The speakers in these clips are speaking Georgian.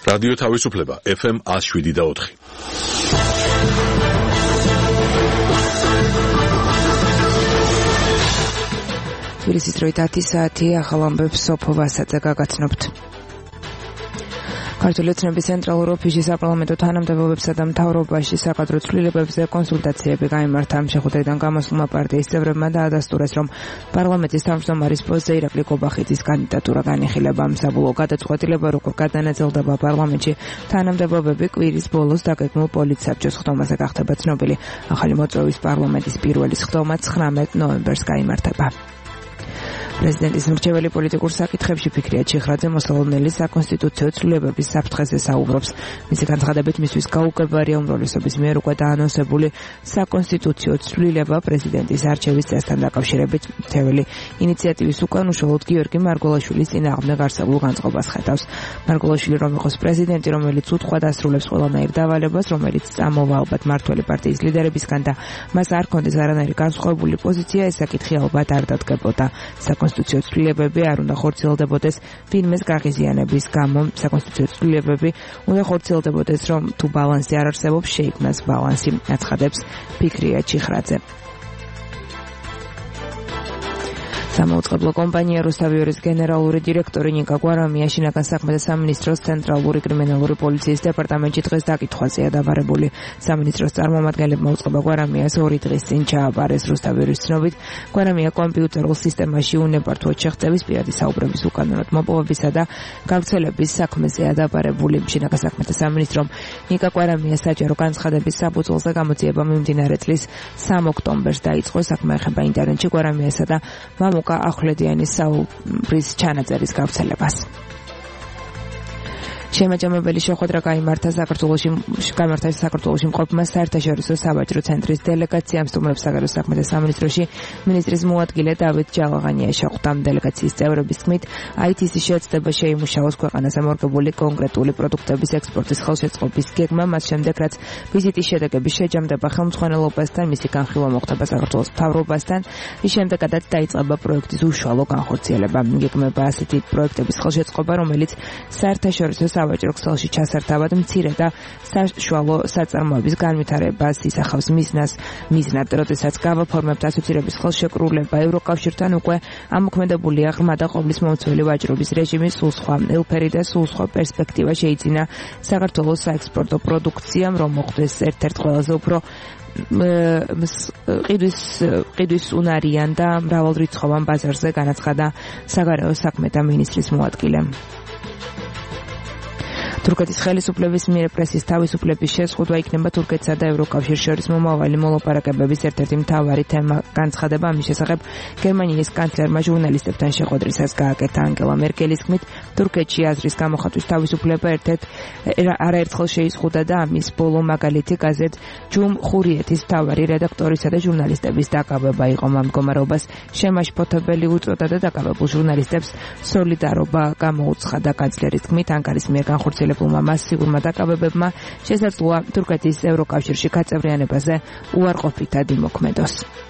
რადიო თავისუფლება FM 107.4. თბილისის დროით 10 საათი ახალ ამბებს სოფო ვასაძე გაგაცნობთ. ქართული ოცნების ცენტრალურ ოფისში საპარლამენტო თანამდებობებსა და მთავრობაში საკადრო ცვლილებებზე კონსულტაციები გაიმართა. შეხვედრიდან გამოსულმა პარტიის წევრებმა დაადასტურეს, რომ პარლამენტის თავმჯდომარის პოსტზე ირაკლი კობახიძის კანდიდატურა განიხილება. საბოლოო გადაწყვეტილება როგორ გადანაწილდება პარლამენტში თანამდებობები კვირის ბოლოს დაგეგმულ პოლიტსაბჭოს ხდომაზე გახდება ცნობილი. ახალი მოწვევის პარლამენტის პირველი სხდომა 19 ნოემბერს გაიმართება. პრეზიდენტის მრჩეველი პოლიტიკურ საკითხებში ფიქრია ჩიხრაძე მოსალოდნელი საკონსტიტუციო ცვლილებების საფრთხეზე საუბრობს. მისი განცხადებით, მისთვის გაუგებარია უმრავლესობის მიერ უკვე დაანონსებული საკონსტიტუციო ცვლილება პრეზიდენტის არჩევის წესთან დაკავშირებით. მრჩეველი ინიციატივის უკან უშუალოდ გიორგი მარგველაშვილის წინააღმდეგ არსებულ განწყობას ხედავს. მარგველაშვილი რომ იყოს პრეზიდენტი, რომელიც უთხოვად ასრულებს ყველანაირ დავალებას, რომელიც წამოვა ალბათ მართველი პარტიის ლიდერებისგან და მას არ ჰქონდეს არანაირი განსხვავებული პოზიცია, ეს საკითხი ალბათ არ დადგებოდა. საკონსტიტუციო ცვლილებები არ უნდა ხორციელდებოდეს ვინმეს გაღიზიანების გამო. საკონსტიტუციო ცვლილებები უნდა ხორციელდებოდეს, რომ თუ ბალანსი არ არსებობს, შეიქმნას ბალანსი, აცხადებს ფიქრია ჩიხრაძე. სამაუწყებლო კომპანია რუსთავიორის გენერალური დირექტორი ნიკა კვარამია შინაგან საქმეთა სამინისტროს ცენტრალური კრიმინალური პოლიციის დეპარტამენტში დღეს დაკითხვაზეა დაბარებული. სამინისტროს წარმომადგენლებმა უწყება კვარამიას 2 დღის წინ ჩააბარეს. რუსთავიერის ცნობით, კვარამია კომპიუტერულ სისტემაში უნებართვოდ შეღწევის პირადი საუბრების უკანონოდ მოპოვებისა და გავრცელების საქმეზეა დაბარებული. შინაგან საქმეთა სამინისტრომ ნიკა კვარამიას საჯარო განცხადების საფუძველზე გამოძიება მიმდინარე წლის 3 ოქტომბერს დაიწყო. საქმე ეხება ინტერნეტში კვარამიასა და მამუკა ახვლედიანის საუბრის ჩანაწერის გავრცელებას. შემაჯამებელი შეხვედრა გაიმართა საქართველოში მყოფმა საერთაშორისო საბაჟრო ცენტრის დელეგაციამ. სტუმრებს საგარეო საქმეთა სამინისტროში მინისტრის მოადგილე დავით ჯალაღანია შეხვდა. დელეგაციის წევრების თქმით, IT-ის შეცდება შეიმუშაოს ქვეყანაზე მორგებული კონკრეტული პროდუქტების ექსპორტის ხელშეწყობის გეგმა, მას შემდეგ რაც ვიზიტის შედეგები შეჯამდება ხელმძღვანელობასთან, მისი განხილვა მოხდება საქართველოს მთავრობასთან, რის შემდეგაც დაიწყება პროექტის უშუალო განხორციელება. გეგმება ასეთი პროექტების ხელშეწყობა, რომელიც საერთაშორისო საბაჟრო ქსელში ჩასართავად მცირე და საშუალო საწარმოების განვითარებას ისახავს. მიზნად, როდესაც გავაფორმებთ ასოცირების ხელშეკრულება ევროკავშირთან, უკვე ამოქმედებულია ღრმა და ყოვლის მომცველი ვაჭრობის რეჟიმი, სულ სხვა ელფერი და სულ სხვა პერსპექტივა შეიძინა საქართველოს საექსპორტო პროდუქციამ, რომ მოხდეს ერთ-ერთ ყველაზე უფრო ყიდვის უნარიან და მრავალრიცხოვან ბაზარზე, განაცხადა საგარეო საქმეთა მინისტრის მოადგილემ. თურქეთის ხელისუფლების მიერ პრესის თავისუფლების შეზღუდვა იქნება თურქეთსა და ევროკავშირს შორის მომავალი მოლაპარაკებების ერთ-ერთი მთავარი თემა. განცხადება ამის შესახებ გერმანიის კანცლერმა ჟურნალისტებთან შეხვედრისას გააკეთა. ანგელა მერკელის თქმით, თურქეთში აზრის გამოხატვის თავისუფლება არაერთხელ შეიზღუდა და ამის ბოლო მაგალითი გაზეთ ჯუმ ხურიეთის მთავარი რედაქტორისა და ჟურნალისტების დაკავება იყო. ამ მდგომარეობას შემაშფოთებელი უწოდა და დაკავებულ ჟურნალისტებს სოლიდარობა გამოუცხადა. კანცლერის თქმით, ანკარის მიერ განხორციელებულმა მასიურმა დაკავებებმა შესაძლოა თურქეთის ევროკავშირში გაწევრიანებაზე უარყოფითად იმოქმედოს.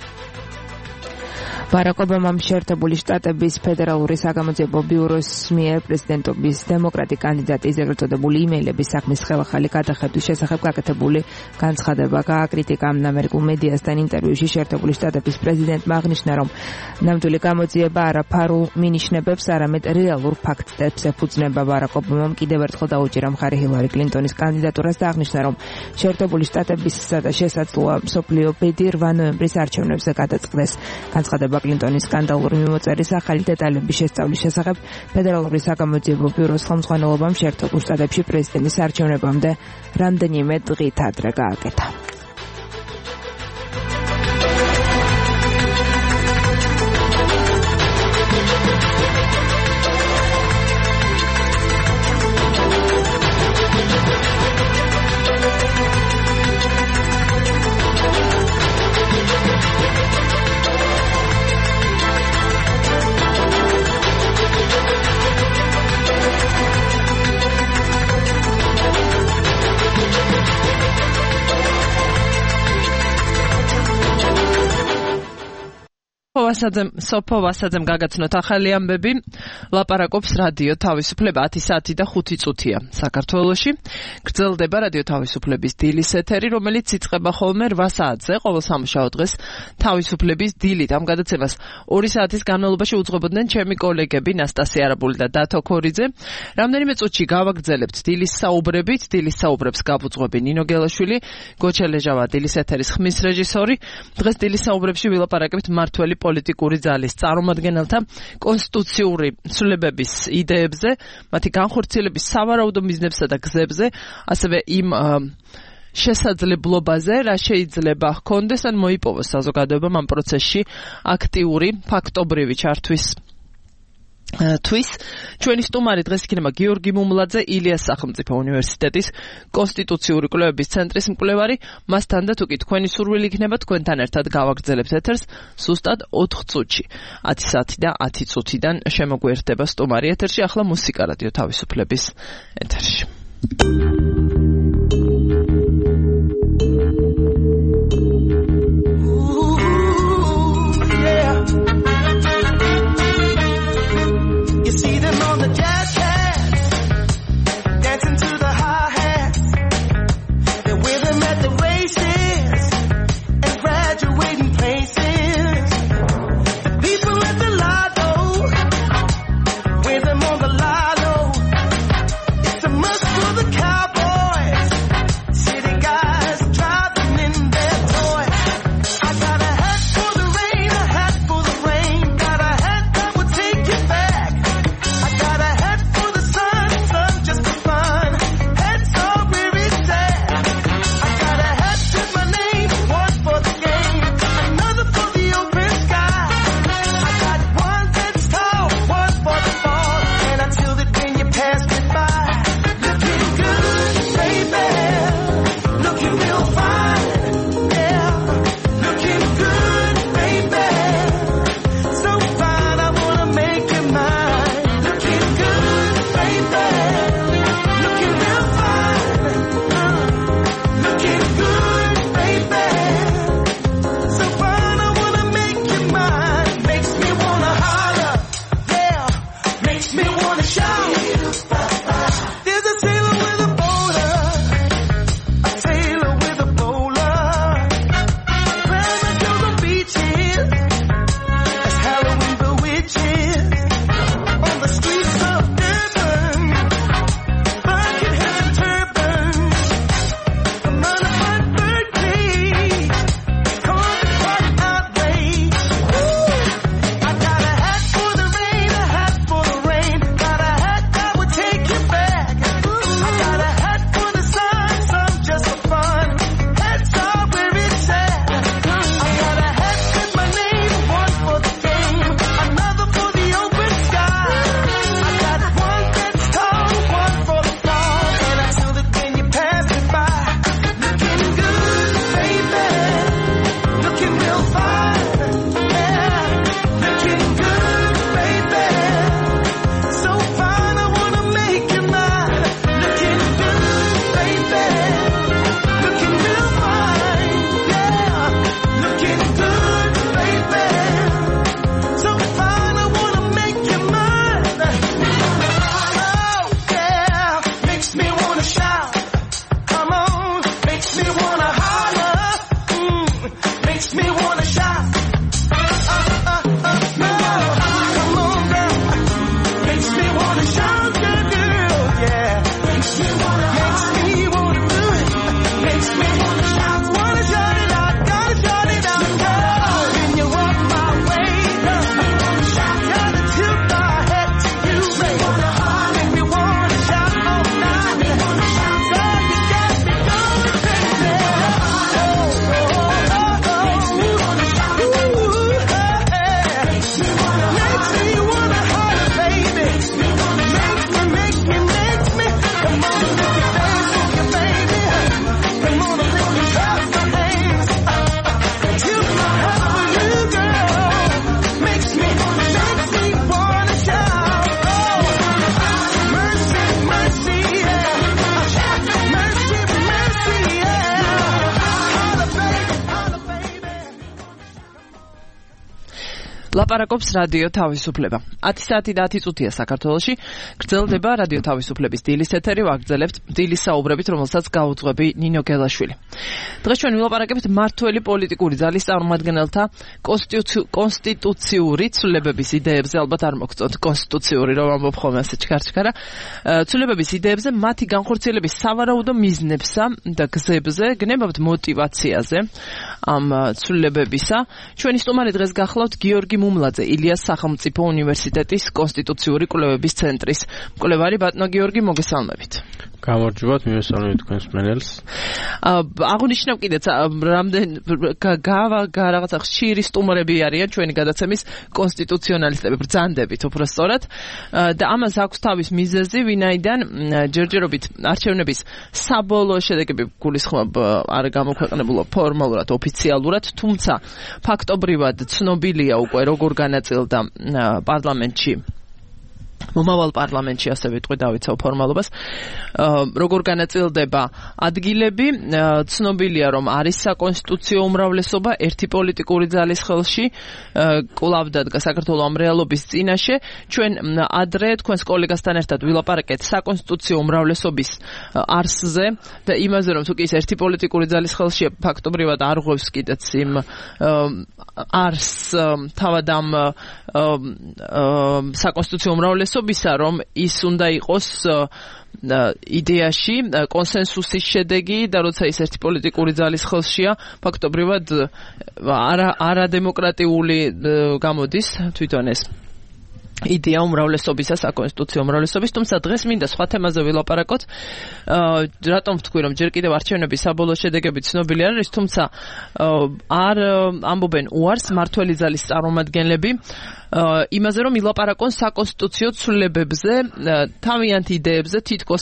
ბარაკ ობამამ შეერთებული შტატების ფედერალური საგამოძიებო ბიუროს მიერ პრეზიდენტობის დემოკრატი კანდიდატის ეგრეთ წოდებული იმეილების საქმის ხელახალი გადახედვის შესახებ გაკეთებული განცხადება გააკრიტიკა. ამერიკულ მედიასთან ინტერვიუში შეერთებული შტატების პრეზიდენტმა აღნიშნა, რომ ნამდვილი გამოძიება არა ფარულ მინიშნებებს, არამედ რეალურ ფაქტებს ეფუძნება. ბარაკ ობამამ კიდევ ერთხელ დაუჭირა მხარი ჰილარი კლინტონის კანდიდატურას და აღნიშნა, რომ შეერთებული შტატებისა და შესაძლოა მსოფლიო ბედი 8 ნოემბრის არჩევნებზე გადაწყდეს. განცხადება კლინტონის სკანდალური მიმოწერის ახალი დეტალების შესწავლის შესახებ ფედერალური საგამოძიებო ბიუროს ხელმძღვანელობამ შეერთებულ შტატებში პრეზიდენტის არჩევნებამდე რამდენიმე დღით ადრე გააკეთა. სოფო ვასაძემ გაგაცნოთ ახალი ამბები. ლაპარაკობს რადიო თავისუფლება 10 საათი და 5 წუთია საქართველოში. გრძელდება რადიო თავისუფლების დილის ეთერი, რომელიც იწყება ხოლმე 8 საათზე ყოველ სამშაბათ დღეს თავისუფლების დილით. ამ გადაცემას 2 საათის განმავლობაში უძღვებოდნენ ჩემი კოლეგები ნასტასია არაბული და დათო ქორიძე. რამდენიმე წუთში გავაგრძელებთ დილის საუბრებით. დილის საუბრებს გავუძღვები ნინო გელაშვილი, გოჩა ლეჟავა დილის ეთერის ხმის რეჟისორი. დღეს დილის საუბრებში ვილაპარაკებთ მართველი პოლიტიკური ძალის წარმომადგენელთა კონსტიტუციური ცვლილებების იდეებზე, მათი განხორციელების სავარაუდო მიზნებსა და გზებზე, ასევე იმ შესაძლებლობაზე, რა შეიძლება ჰქონდეს ან მოიპოვოს საზოგადოებამ ამ პროცესში აქტიური ფაქტობრივი ჩართვის ჩვენი სტუმარი დღეს იქნება გიორგი მუმლაძე, ილიას სახელმწიფო უნივერსიტეტის კონსტიტუციური კვლევების ცენტრის მკვლევარი. მასთან და თუკი თქვენი სურვილი იქნება, თქვენთან ერთად გავაგრძელებთ ეთერს ზუსტად 4 წუთში. 10 საათი და 10 წუთიდან შემოგვიერთდება სტუმარი ეთერში. ახლა მუსიკა რადიო თავისუფლების ეთერში. ლაპარაკობს რადიო თავისუფლება. 10 საათი და 10 წუთია საქართველოში. გრძელდება რადიო თავისუფლების დილის ეთერი, ვაგრძელებთ დილის საუბრებით, რომელსაც გაუძღვები ნინო გელაშვილი. დღეს ჩვენ ვილაპარაკებთ მმართველი პოლიტიკური ძალის წარმომადგენელთა კონსტიტუციური ცვლილებების იდეებზე, ალბათ არ მოგწონთ კონსტიტუციური, რომ ამბობ ხოლმე ასე ჩქარ-ჩქარა. ცვლილებების იდეებზე, მათი განხორციელების სავარაუდო მიზნებსა და გზებზე, გნებავთ მოტივაციაზე ამ ცვლილებებისა. ჩვენი სტუმარი დღეს გახლავთ გიორგი მუმლაძე, ილიას სახელმწიფო უნივერსიტეტის კონსტიტუციური კვლევების ცენტრის მკვლევარი. ბატონო გიორგი, მოგესალმებით. გამარჯობათ, მივესალმებით თქვენს მენელს. აღნიშნავ კიდეც, რამდენ რაღაცა ხშირი სტუმრები არიან ჩვენი გადაცემის კონსტიტუციონალისტები, ბრძანდებით უფრო სწორად. და ამას აქვს თავის მიზეზი, ვინაიდან ჯერჯერობით არჩევნების საბოლოო შედეგები გულისხმობ არ გამოქვეყნებულა ფორმალურად, ოფიციალურად, თუმცა ფაქტობრივად ცნობილია უკვე როგორ განაწილდა პარლამენტში, მომავალ პარლამენტში, ასე ვიტყვი, დავიცავ ფორმალობას, როგორ განაწილდება ადგილები. ცნობილია, რომ არის საკონსტიტუციო უმრავლესობა ერთი პოლიტიკური ძალის ხელში, კვლავ დადგა საქართველოს ამ რეალობის წინაშე. ჩვენ ადრე თქვენს კოლეგასთან ერთად ვილაპარაკეთ საკონსტიტუციო უმრავლესობის არსზე და იმაზე, რომ თუ კი ის ერთი პოლიტიკური ძალის ხელშია, ფაქტობრივად არ ღვევს კიდეც იმ არსს თავად ამ საკონსტიტუციო უმრავლესობისა, რომ ის უნდა იყოს იდეაში კონსენსუსის შედეგი და როცა ის ერთი პოლიტიკური ძალის ხელშია, ფაქტობრივად არადემოკრატიული გამოდის თვითონ ეს იდეა უმრავლესობისა, საკონსტიტუციო უმრავლესობის. თუმცა დღეს მინდა სხვა თემაზე ვილაპარაკოთ. რატომ ვთქვი, რომ ჯერ კიდევ არჩევნების საბოლოო შედეგები ცნობილი არ არის, თუმცა არ ამბობენ უარს მმართველი ძალის წარმომადგენლები იმაზე, რომ ილაპარაკონ საკონსტიტუციო ცვლილებებზე, თავიანთ იდეებზე, თითქოს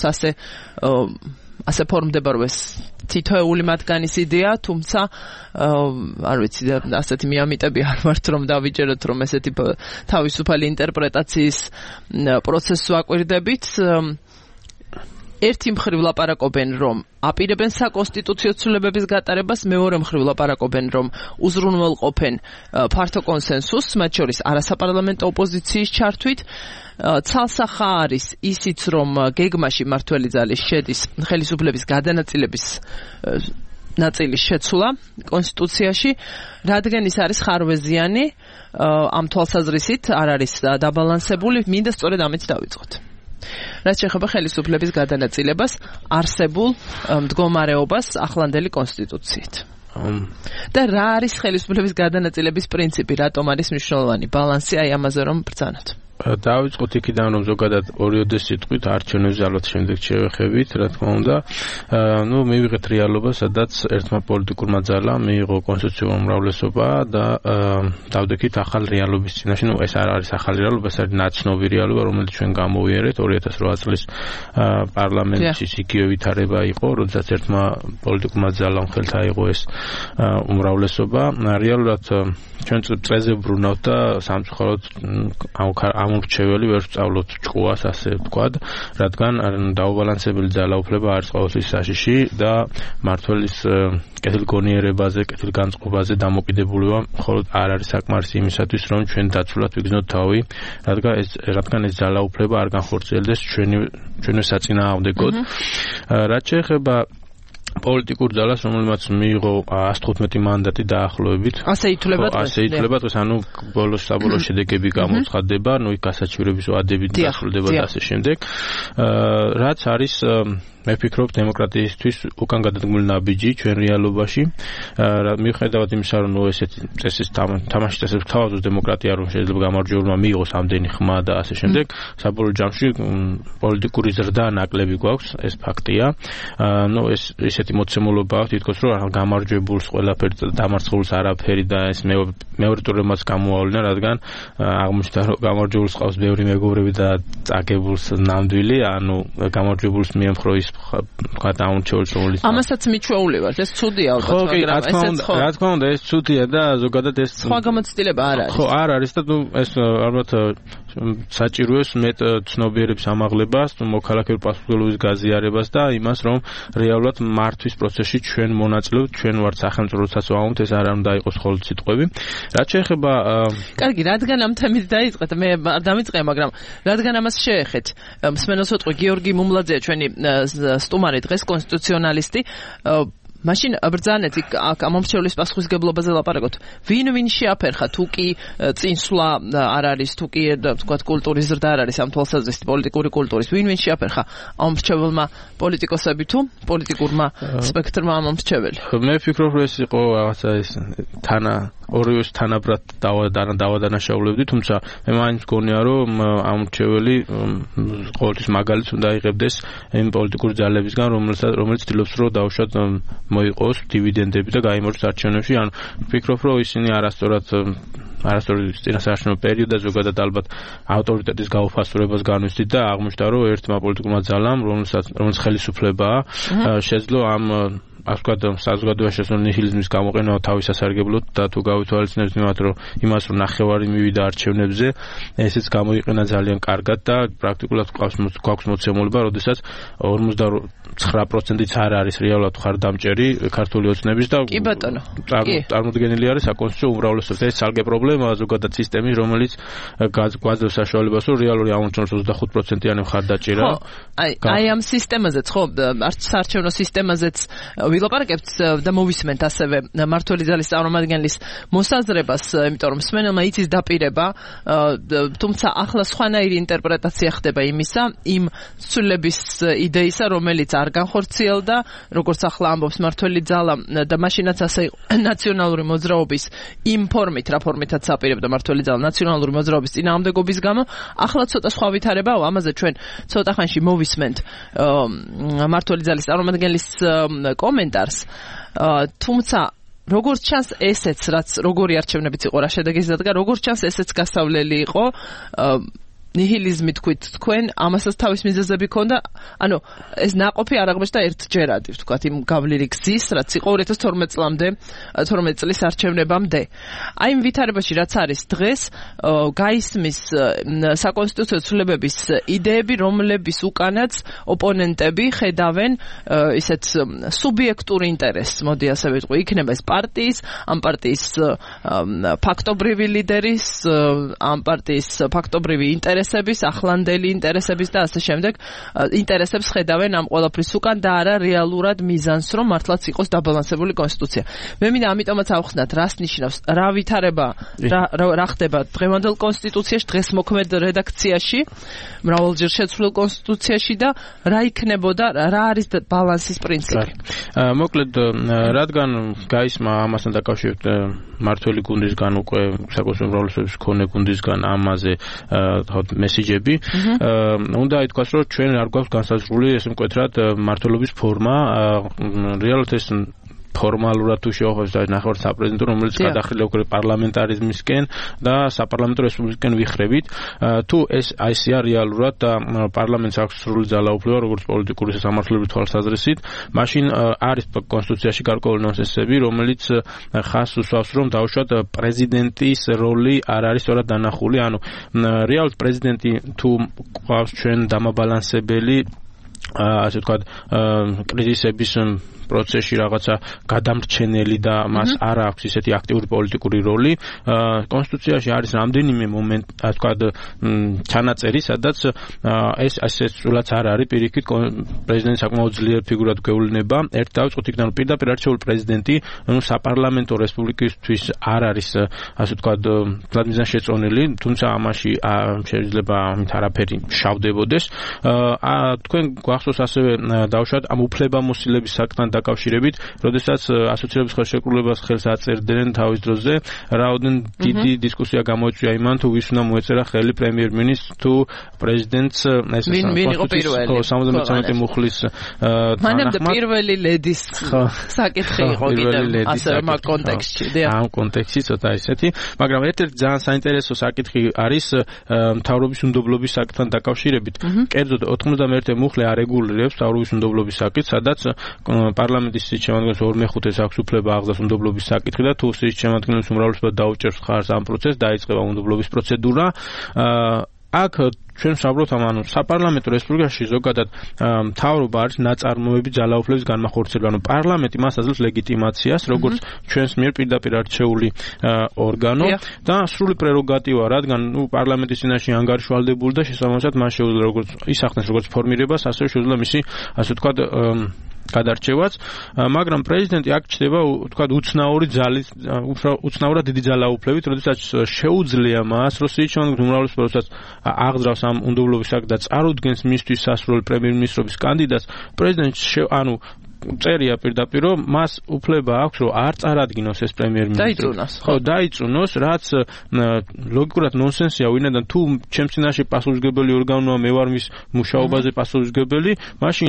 ასე ფორმდება, რომ ეს თითოეული მათგანის იდეა, თუმცა არ ვიცი, ასეთი მიამიტები არ ვართ, რომ დავიჯეროთ, რომ ესეთი თავისუფალი ინტერპრეტაციის პროცესს ვაკვირდებით. ერთი მხრივ ლაპარაკობენ, რომ აპირებენ საკონსტიტუციო ცვლილებების გატარებას, მეორე მხრივ ლაპარაკობენ, რომ უზრუნველყოფენ ფართო კონსენსუსს, მათ შორის არასაპარლამენტო ოპოზიციის ჩართვით. ცალსახა არის ისიც, რომ გეგმაში მმართველი ძალის შედის ხელისუფლების გადანაწილების ნაწილის შეცვლა კონსტიტუციაში, რადგან ის არის ხარვეზიანი, ამ თვალსაზრისით არ არის დაბალანსებული, მინდა სწორედ ამით დავიწყოთ. რაც შეეხება ხელისუფლების გადანაწილებას, არსებულ მდგომარეობას ახლანდელი კონსტიტუციით. და რა არის ხელისუფლების გადანაწილების პრინციპი, რატომ არის მნიშვნელოვანი ბალანსი აი ამაზე რომ ბრძანოთ? დავიწყოთ იქიდან, რომ ზოგადად ორიოდე სიტყვით არჩევნების ალბათ შემდეგ შევეხებით, რა თქმა უნდა. მივიღეთ რეალობა, სადაც ერთმა პოლიტიკურმა ძალამ მიიღო კონსტიტუციურ უმრავლესობა და დავდექით ახალ რეალობის წინაშე. ეს არ არის ახალი რეალობა, ეს არის ნაცნობი რეალობა, რომელიც ჩვენ გამოვიარეთ 2008 წლის პარლამენტში იგივე ვითარება იყო, როდესაც ერთმა პოლიტიკურმა ძალამ ხელთ აიღო ეს უმრავლესობა. რეალურად ჩვენ წრეზე ვბრუნავთ და სამწუხაროდ ამორჩეველი ვერ ვსწავლოთ ჭკუას, ასე ვთქვათ, რადგან დაუბალანსებელი ძალაუფლება არის ყოველთვის საშიში და მმართველის კეთილგონიერებაზე, კეთილგანწყობაზე დამოკიდებულება მხოლოდ არ არის საკმარისი იმისათვის, რომ ჩვენ დაცულად ვიგრძნოთ თავი, რადგან ეს ძალაუფლება არ განხორციელდეს ჩვენვე საწინააღმდეგოდ. რაც შეეხება პოლიტიკურ ძალას, რომელმაც მიიღო 115 მანდატი დაახლოებით. ასე ითვლება დღეს, ანუ საბოლოო შედეგები გამოცხადდება, იქ გასაჩივრების ვადები დასრულდება და ასე შემდეგ. რაც არის მე ვფიქრობ დემოკრატიისთვის უკან გადადგმული ნაბიჯი ჩვენ რეალობაში. მიუხედავად იმისა, რომ ესეთი წესის თამაში წესებს თავადაც დემოკრატია, რომ შეიძლება გამარჯვებულმა მიიღოს ამდენი ხმა და ასე შემდეგ, საბოლოო ჯამში პოლიტიკური ზრდა ნაკლები გვაქვს, ეს ფაქტია. ესეთი მოცემულობა აქვს, თითქოს რომ გამარჯვებულს ყველაფერი და დამარცხებულს არაფერი და ეს მეორე ტურებმაც გამოავლინა, რადგან აღმოჩნდა, რომ გამარჯვებულს ყავს ბევრი მეგობრები და წაგებულს ნამდვილი, ანუ გამარჯვებულს მიემხრო ის თქვა დაუნჩეულს, რომელიც ამასაც მიჩვეული ვარ, ეს ცუდია ალბათ, მაგრამ ესეც ხო. რა თქმა უნდა, ეს ცუდია და ზოგადად ეს სხვა გამოცდილება არ არის. ხო, არ არის და ეს ალბათ საჭიროებს მეტ ცნობიერების ამაღლებას, მოქალაქეური პასუხისმგებლობის გაზიარებას და იმას, რომ რეალურად მართვის პროცესში ჩვენ მონაწილეობთ, ჩვენ ვართ სახელმწიფო, როდესაც ვამბობთ, ეს არ უნდა იყოს მხოლოდ სიტყვები. რაც შეეხება კარგი, რადგან ამ თემით დაიწყეთ, მე არ დამიწყე, მაგრამ რადგან ამას შეეხეთ. მსმენელს ვეთქვი, გიორგი მუმლაძეა ჩვენი სტუმარი დღეს, კონსტიტუციონალისტი. მაშინ ბრძანეთ აქ ამომრჩევლის პასუხისმგებლობაზე ლაპარაკობთ. ვინ შეაფერხა, თუ კი წინსვლა არ არის, თუ კი თქვათ კულტურის ზრდა არ არის ამ თვალსაზრისით, პოლიტიკური კულტურის, ვინ შეაფერხა ამომრჩეველმა პოლიტიკოსები თუ პოლიტიკურმა სპექტრმა ამომრჩეველი? მე ვფიქრობ, რომ ეს იყო რაღაცა ეს ორივეს თანაბრად დავადანაშაულებდი, თუმცა მე მაინც მგონია, რომ ამომრჩეველი ყოველთვის მაგალითს უნდა იღებდეს იმ პოლიტიკური ძალებისგან, რომელიც ცდილობს, რომ დაუშვათ მოიყოს დივიდენდები და გაიმარჯვოს არჩევნებში. ანუ ვფიქრობ, რომ ისინი არასწორად წინასაარჩევნო პერიოდზე ზოგადად ალბათ ავტორიტეტის გაუფასურებას განვისდით და აღმოჩნდა, რომ ერთმა პოლიტიკურმა ძალამ, რომელიც ხელისუფლებაა, შეძლო ამ ასე ვთქვათ, საზოგადოებაში ნიჰილიზმის გამოყენება თავის სასარგებლოდ და თუ გავითვალისწინებთ იმას, რომ ნახევარი მივიდა არჩევნებზე, ესეც გამოიყენა ძალიან კარგად და პრაქტიკულად გვაქვს მოცემულობა, როდესაც 49%-იც არ არის რეალურად ხარდამჭერი ქართული ოცნების და კი ბატონო, წარმოდგენილი არის საკონსტიტუციო უმრავლესობის. ეს ძალგე პრობლემაა ზოგადად სისტემის, რომელიც გვაძლევს საშუალებას, რომ რეალური ამომრჩეველის 25%-იანი მხარდაჭერა. აი ამ სისტემაზეც, ხო, საარჩევნო სისტემაზეც ვილაპარაკებთ და მოვისმენთ ასევე მმართველი ძალის წარმომადგენლის მოსაზრებას, იმიტომ რომ მსმენელმა იცის დაპირება, თუმცა ახლა სხვანაირი ინტერპრეტაცია ხდება იმისა, იმ ცვლილების იდეისა, რომელიც არ განხორციელდა, როგორც ახლა ამბობს მმართველი ძალა და მაშინაც ასე იყო ნაციონალური მოძრაობის იმ ფორმით, რა ფორმითაც აპირებდა მმართველი ძალა ნაციონალური მოძრაობის წინააღმდეგობის გამო, ახლა ცოტა სხვა ვითარებაა, ამაზე ჩვენ ცოტა ხანში მოვისმენთ მმართველი ძალის წარმომადგენლის კომენტარს, თუმცა როგორც ჩანს ესეც, რაც როგორი არჩევნებიც იყო, რა შედეგიც დადგა, როგორც ჩანს ესეც გასავლელი იყო, ნიჰილიზმი თქვით თქვენ, ამასაც თავის მიზეზები ქონდა, ანუ ეს ნაყოფი არ აღმოჩნდა ერთჯერადი, ვთქვათ, იმ გავლილი გზის, რაც იყო 2012 წლამდე, 12 წლის არჩევნებამდე. აი იმ ვითარებაში, რაც არის დღეს, გაისმის საკონსტიტუციო ცვლილებების იდეები, რომლების უკანაც ოპონენტები ხედავენ ისეთ სუბიექტურ ინტერესს, მოდი ასე ვიტყვი, იქნება ეს პარტიის, ამ პარტიის ფაქტობრივი ლიდერის, ამ პარტიის ფაქტობრივი ინტერესების, ახლანდელი ინტერესების და ასე შემდეგ ინტერესებს ხედავენ ამ ყველაფრის უკან და არა რეალურად მიზანს, რომ მართლაც იყოს დაბალანსებული კონსტიტუცია. მე მინდა ამიტომაც ავხსნათ, რას ნიშნავს, რა ვითარება, რა ხდება დღევანდელ კონსტიტუციაში, დღეს მოქმედ რედაქციაში, მრავალჯერ შეცვლილ კონსტიტუციაში და რა იქნებოდა, რა არის ბალანსის პრინციპი. მოკლედ, რადგან გაისმა ამასთან დაკავშირებით მმართველი გუნდისგან უკვე საკონსტიტუციო უმრავლესობის მქონე გუნდისგან ამაზე მესიჯები, უნდა ითქვას, რომ ჩვენ არ გვაქვს განსაზღვრული ესე მკვეთრად მმართველობის ფორმა, რეალურად ეს ფორმალურად თუ შევხვდებით და ნახავთ საპრეზიდენტო, რომელიც გადახრილია უკვე პარლამენტარიზმისკენ და საპარლამენტო რესპუბლიკისკენ ვიხრებით, თუ ეს აისია რეალურად და პარლამენტს აქვს სრული ძალაუფლება, როგორც პოლიტიკური სამართლებრივი თვალსაზრისით, მაშინ არის კონსტიტუციაში გარკვეული ნონსენსები, რომელიც ხაზს უსვამს, რომ დაუშვათ პრეზიდენტის როლი არ არის სწორად დანახული, ანუ რეალურად პრეზიდენტი თუ ყავს ჩვენ დამაბალანსებელი, ასე ვთქვათ, კრიზისების პროცესში რაღაცა გადამრჩენელი და მას არ აქვს ისეთი აქტიური პოლიტიკური როლი. კონსტიტუციაში არის რამდენიმე მომენტი, ასე ვთქვათ, ჩანაწერი, სადაც ეს ასე სულაც არ არის, პირიქით პრეზიდენტი საკმაოდ ძლიერ ფიგურად გვევლინება. ერთ დავიწყოთ იქიდან, რომ პირდაპირ არჩეული პრეზიდენტი საპარლამენტო რესპუბლიკისთვის არ არის, ასე ვთქვათ, მიზანშეწონილი, თუმცა ამაში შეიძლება ამით არაფერი შავდებოდეს. თქვენ გვახსოვს ასევე დავუშვათ ამ უფლებამოსილების საკითხთან დაკავშირებით, როდესაც ასოციაციების ხელშეკრულებას ხელს აწერდნენ თავის დროზე, რაოდენ დიდი დისკუსია გამოიწვია იმან, თუ ვის უნდა მოეწერა ხელი პრემიერ-მინისტრს თუ პრეზიდენტს, ეს კონსტიტუციის მუხლის მანამდე პირველი ლედის საკითხი იყო კიდევ ასე მაგ კონტექსტში. ამ კონტექსტში ცოტა ისეთი, მაგრამ ერთ-ერთი ძალიან საინტერესო საკითხი არის მთავრობის უნდობლობის საკითხთან დაკავშირებით. კერძოდ 91 მუხლი არეგულირებს მთავრობის უნდობლობის საკითხს, სადაც პარლამენტის შემადგენლობის 2/5-ს აქვს უფლება აღზრდას უნდობლობის საკითხი და თუ შემადგენლობის უმრავლესობა დაუჭერს მხარს ამ პროცესს, დაიწყება უნდობლობის პროცედურა. აქ ჩვენ ვსაუბრობთ ანუ საპარლამენტო რესპუბლიკაში ზოგადად მთავრობა არის ნაწარმოები ძალაუფლების განმახორციელება. ანუ პარლამენტი მას აძლევს ლეგიტიმაციას, როგორც ჩვენს მიერ პირდაპირ არჩეული ორგანო და სრული პრეროგატივა, რადგან პარლამენტის წინაშე ანგარიშვალდებული და შესაბამისად მას შეუძლია როგორც ისახნეს როგორც ფორმირებას, ასევე შეუძლია მისი ასე ვთქვათ გადარჩევაც, მაგრამ პრეზიდენტი აქ ჩდება ვთქვათ უცნაური ძალის, უცნაურად დიდი ძალაუფლებით, როდესაც შეუძლია მას, რომ სიჩვენებთ უმრავლესობას, როდესაც აღძრავს ამ უნდობლობის აქტს და წარუდგენს მისთვის სასურველ პრემიერ-მინისტრობის კანდიდატს, პრეზიდენტი ანუ წერია პირდაპირ, რომ მას უფლება აქვს, რომ არ წარადგინოს ეს პრემიერ-მინისტრი. ხო, დაიწუნოს, რაც ლოგიკურად ნონსენსია, ვინაიდან თუ ჩემს წინაშე პასუხისმგებელი ორგანოა, მე ვარ მის მუშაობაზე პასუხისმგებელი, მაშინ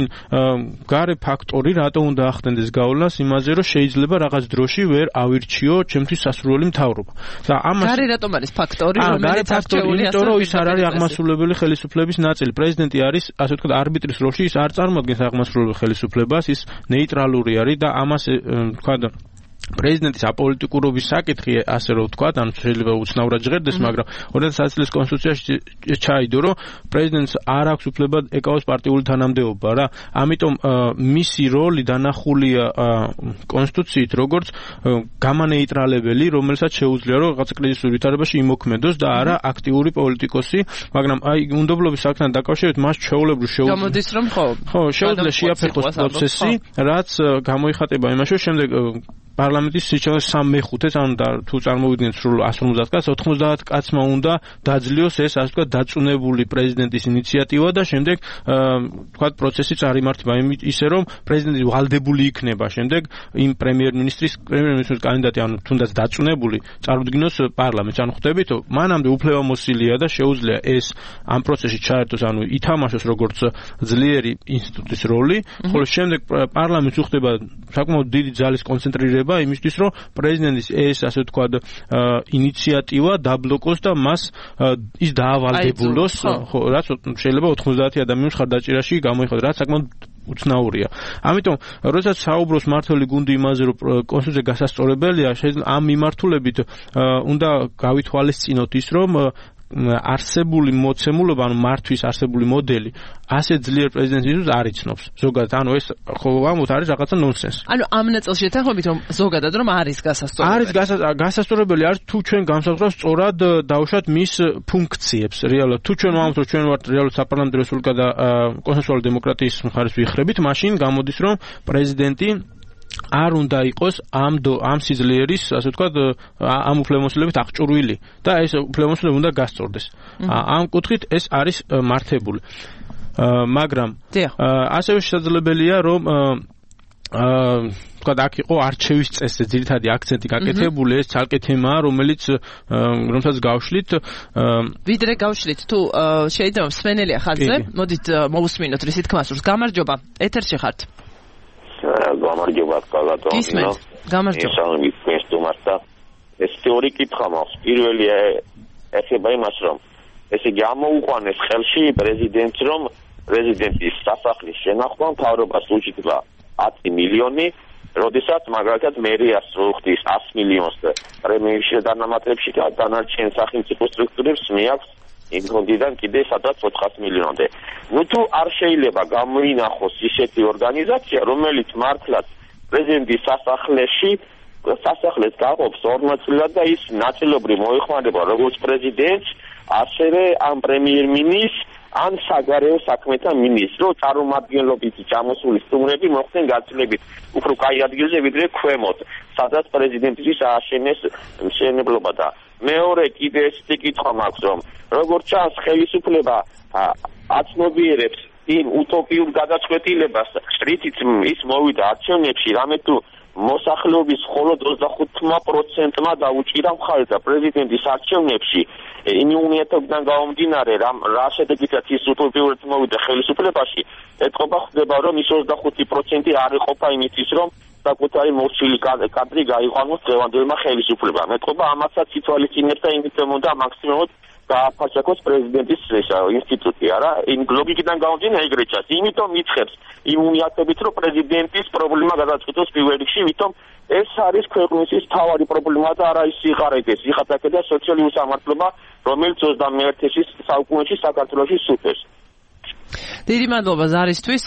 გარე ფაქტორი რატო უნდა ახდენდეს გავლენას იმაზე, რომ შეიძლება რაღაც დროში ვერ ავირჩიო ჩემთვის სასურველი მთავრობა. და ამას გარე რატომ არის ფაქტორი, რომელიც არჩეულია, იმიტომ რომ ის არ არის აღმასრულებელი ხელისუფლების ნაწილი. პრეზიდენტი არის, ასე ვთქვათ, არბიტრის როლში, ის არ წარმოადგენს აღმასრულებელ ხელისუფლებას, ის ნეიტრალური არის და ამას თქვა პრეზიდენტის აპოლიტიკურობის საკითხი, ასე რომ ვთქვათ, ან შეიძლება უცნაურად ჟღერდეს, მაგრამ 2010 წლის კონსტიტუციაში ჩაიდო, რომ პრეზიდენტს არ აქვს უფლება ეკავოს პარტიული თანამდებობა რა. ამიტომ მისი როლი დანახულია კონსტიტუციით, როგორც გამანეიტრალებელი, რომელსაც შეუძლია, რომ რაღაც კრიზისურ ვითარებაში იმოქმედოს და არა აქტიური პოლიტიკოსი, მაგრამ აი უნდობლობის საქმეთან დაკავშირებით მას ჩვეულებრივ გამოდის, რომ ხო, შეუძლია შეაფერხოს პროცესი, რაც გამოიხატება იმაში, რომ შემდეგ პარლამენტის სიჩვენის 3/5-ს, ანუ თუ წარმოვიდგინეთ სრულ 150 კაცს, 90 კაცმა უნდა დაძლიოს ეს, ასე ვთქვათ, დაწუნებული პრეზიდენტის ინიციატივა და შემდეგ ვთქვათ, პროცესი წარიმართება ისე, რომ პრეზიდენტი ვალდებული იქნება შემდეგ იმ პრემიერ-მინისტრის კანდიდატი, ანუ თუნდაც დაწუნებული, წარუდგინოს პარლამენტს. ანუ ხვდებით, მანამდე უფლებამოსილია და შეუძლია ეს ამ პროცესში ჩაერთოს, ანუ ითამაშოს როგორც ძლიერი ინსტიტუტის როლი, ხოლო შემდეგ პარლამენტს უხდება საკმაოდ დიდი ძალის კონცენტრირება იმისთვის, რომ პრეზიდენტის ეს, ასე ვთქვათ, ინიციატივა დაბლოკოს და მას ის დაავალდებულოს, ხო, რაც შეიძლება 90 ადამიანის მხარდაჭერაში გამოიხადოს, რაც საკმაოდ უცნაურია. ამიტომ, როდესაც საუბრობს მართველი გუნდი იმაზე, რომ კონსტიტუცია გასასწორებელია, შეიძლება ამ მიმართულებით უნდა გავითვალისწინოთ ის, რომ არსებული მოცემულობა, ანუ მართვის არსებული მოდელი, ასე ძლიერ პრეზიდენტის არ იცნობს. ზოგადად, ანუ ეს ხო ამოთ არის რაღაცა ნონსენსი. ანუ ამ ნაწილში ეთანხმებით, რომ ზოგადად რომ არის გასასწორებელი. არის გასასწორებელი არის, თუ ჩვენ განსაზღვრავს სწორად დავუშვათ მის ფუნქციებს. რეალურად, თუ ჩვენ ვამბობთ, რომ ჩვენ ვართ რეალურად საპარლამენტო რესპუბლიკა და კონსტიტუციური დემოკრატიის მხარეს ვიხრებით, მაშინ გამოდის, რომ პრეზიდენტი არ უნდა იყოს ამ სიძლიერის, ასე ვთქვათ, ამ უფლებამოსილებით აღჭურვილი და ეს უფლებამოსილება უნდა გასწორდეს. ამ კუთხით ეს არის მართებული. მაგრამ ასევე შესაძლებელია, რომ ვთქვათ, აქ იყო არჩევის წესზე ძირითადი აქცენტი გაკეთებული, ეს ცალკე თემაა, რომელსაც გავშლით. ვიდრე გავშლით, თუ შეიძლება მსმენელია ხაზზე, მოდით მოვუსმინოთ რისი თქმა სურს. გამარჯობა, ეთერში ხართ. გამარჯობა, კალატო. გისმენთ, გამარჯობა. ეს თეორი კითხვა მაქვს. პირველი ეხება იმას, რომ ესე გამოუყვანეს ხელში პრეზიდენტს, რომ პრეზიდენტის სასახლის შენახვა მთავრობას უჭირდება 10 მილიონი, როდესაც მაგალითად მერიას უხდის 100 მილიონს პრემიერში დანამატებში და დანარჩენ სახელმწიფო სტრუქტურებს მიაქვს იმ ფონდიდან კიდე სადაც 400 მილიონამდე. ნუ თუ არ შეიძლება გამოინახოს ისეთი ორგანიზაცია, რომელიც მართლაც პრეზიდენტის სასახლეს გაყოფს ორ ნაწილად და ის ნაწილობრივ მოიხმარება როგორც პრეზიდენტს, ასევე ამ პრემიერ-მინისტრს, ან საგარეო საქმეთა მინისტრს, წარმომადგენლობით ჩამოსული სტუმრები მოხდნენ გაცილებით უფრო კაი ადგილზე ვიდრე ქვემოთ, სადაც პრეზიდენტის ააშენეს მშენებლობა და მეორე კიდე ესეთი კითხვა მაქვს, რომ როგორც ჩანს ხელისუფლება აცნობიერებს იმ утопიურ გადაწყვეტილებას, რითიც ის მოვიდა არჩევნებში, რამე თუ მოსახლეობის მხოლოდ 25%-მა დაუჭირა მხარი და პრეზიდენტის არჩევნებში იმუნიტეტიდან გამომდინარე რა შედეგითაც ის утопიურად მოვიდა ხელისუფლებაში, ეთყობა ხდება, რომ ის 25% არ იყოფა იმისთვის, რომ საკუთარი მორჩილი კადრი გაიყვანოს დღევანდელმა ხელისუფლებამ. ეთყობა ამასაც ითვალისწინებს და იმითომ უნდა მაქსიმუმად გააფართოვოს პრეზიდენტის ინსტიტუტი, არა? იმ ლოგიკიდან გამომდინარე ეგრეჩას. იმიტომ მიცხებს იმუნიტეტით, რომ პრეზიდენტის პრობლემა გადაწყვეტოს პირველ რიგში, ვითომ ეს არის ქვეყნის მთავარი პრობლემა და არა ის სიღარიბე, სიხათაკე და სოციალური უსამართლობა, რომელიც 21-ში საუკუნეში საქართველოში სუფევს. დიდი მადლობა ზარისთვის.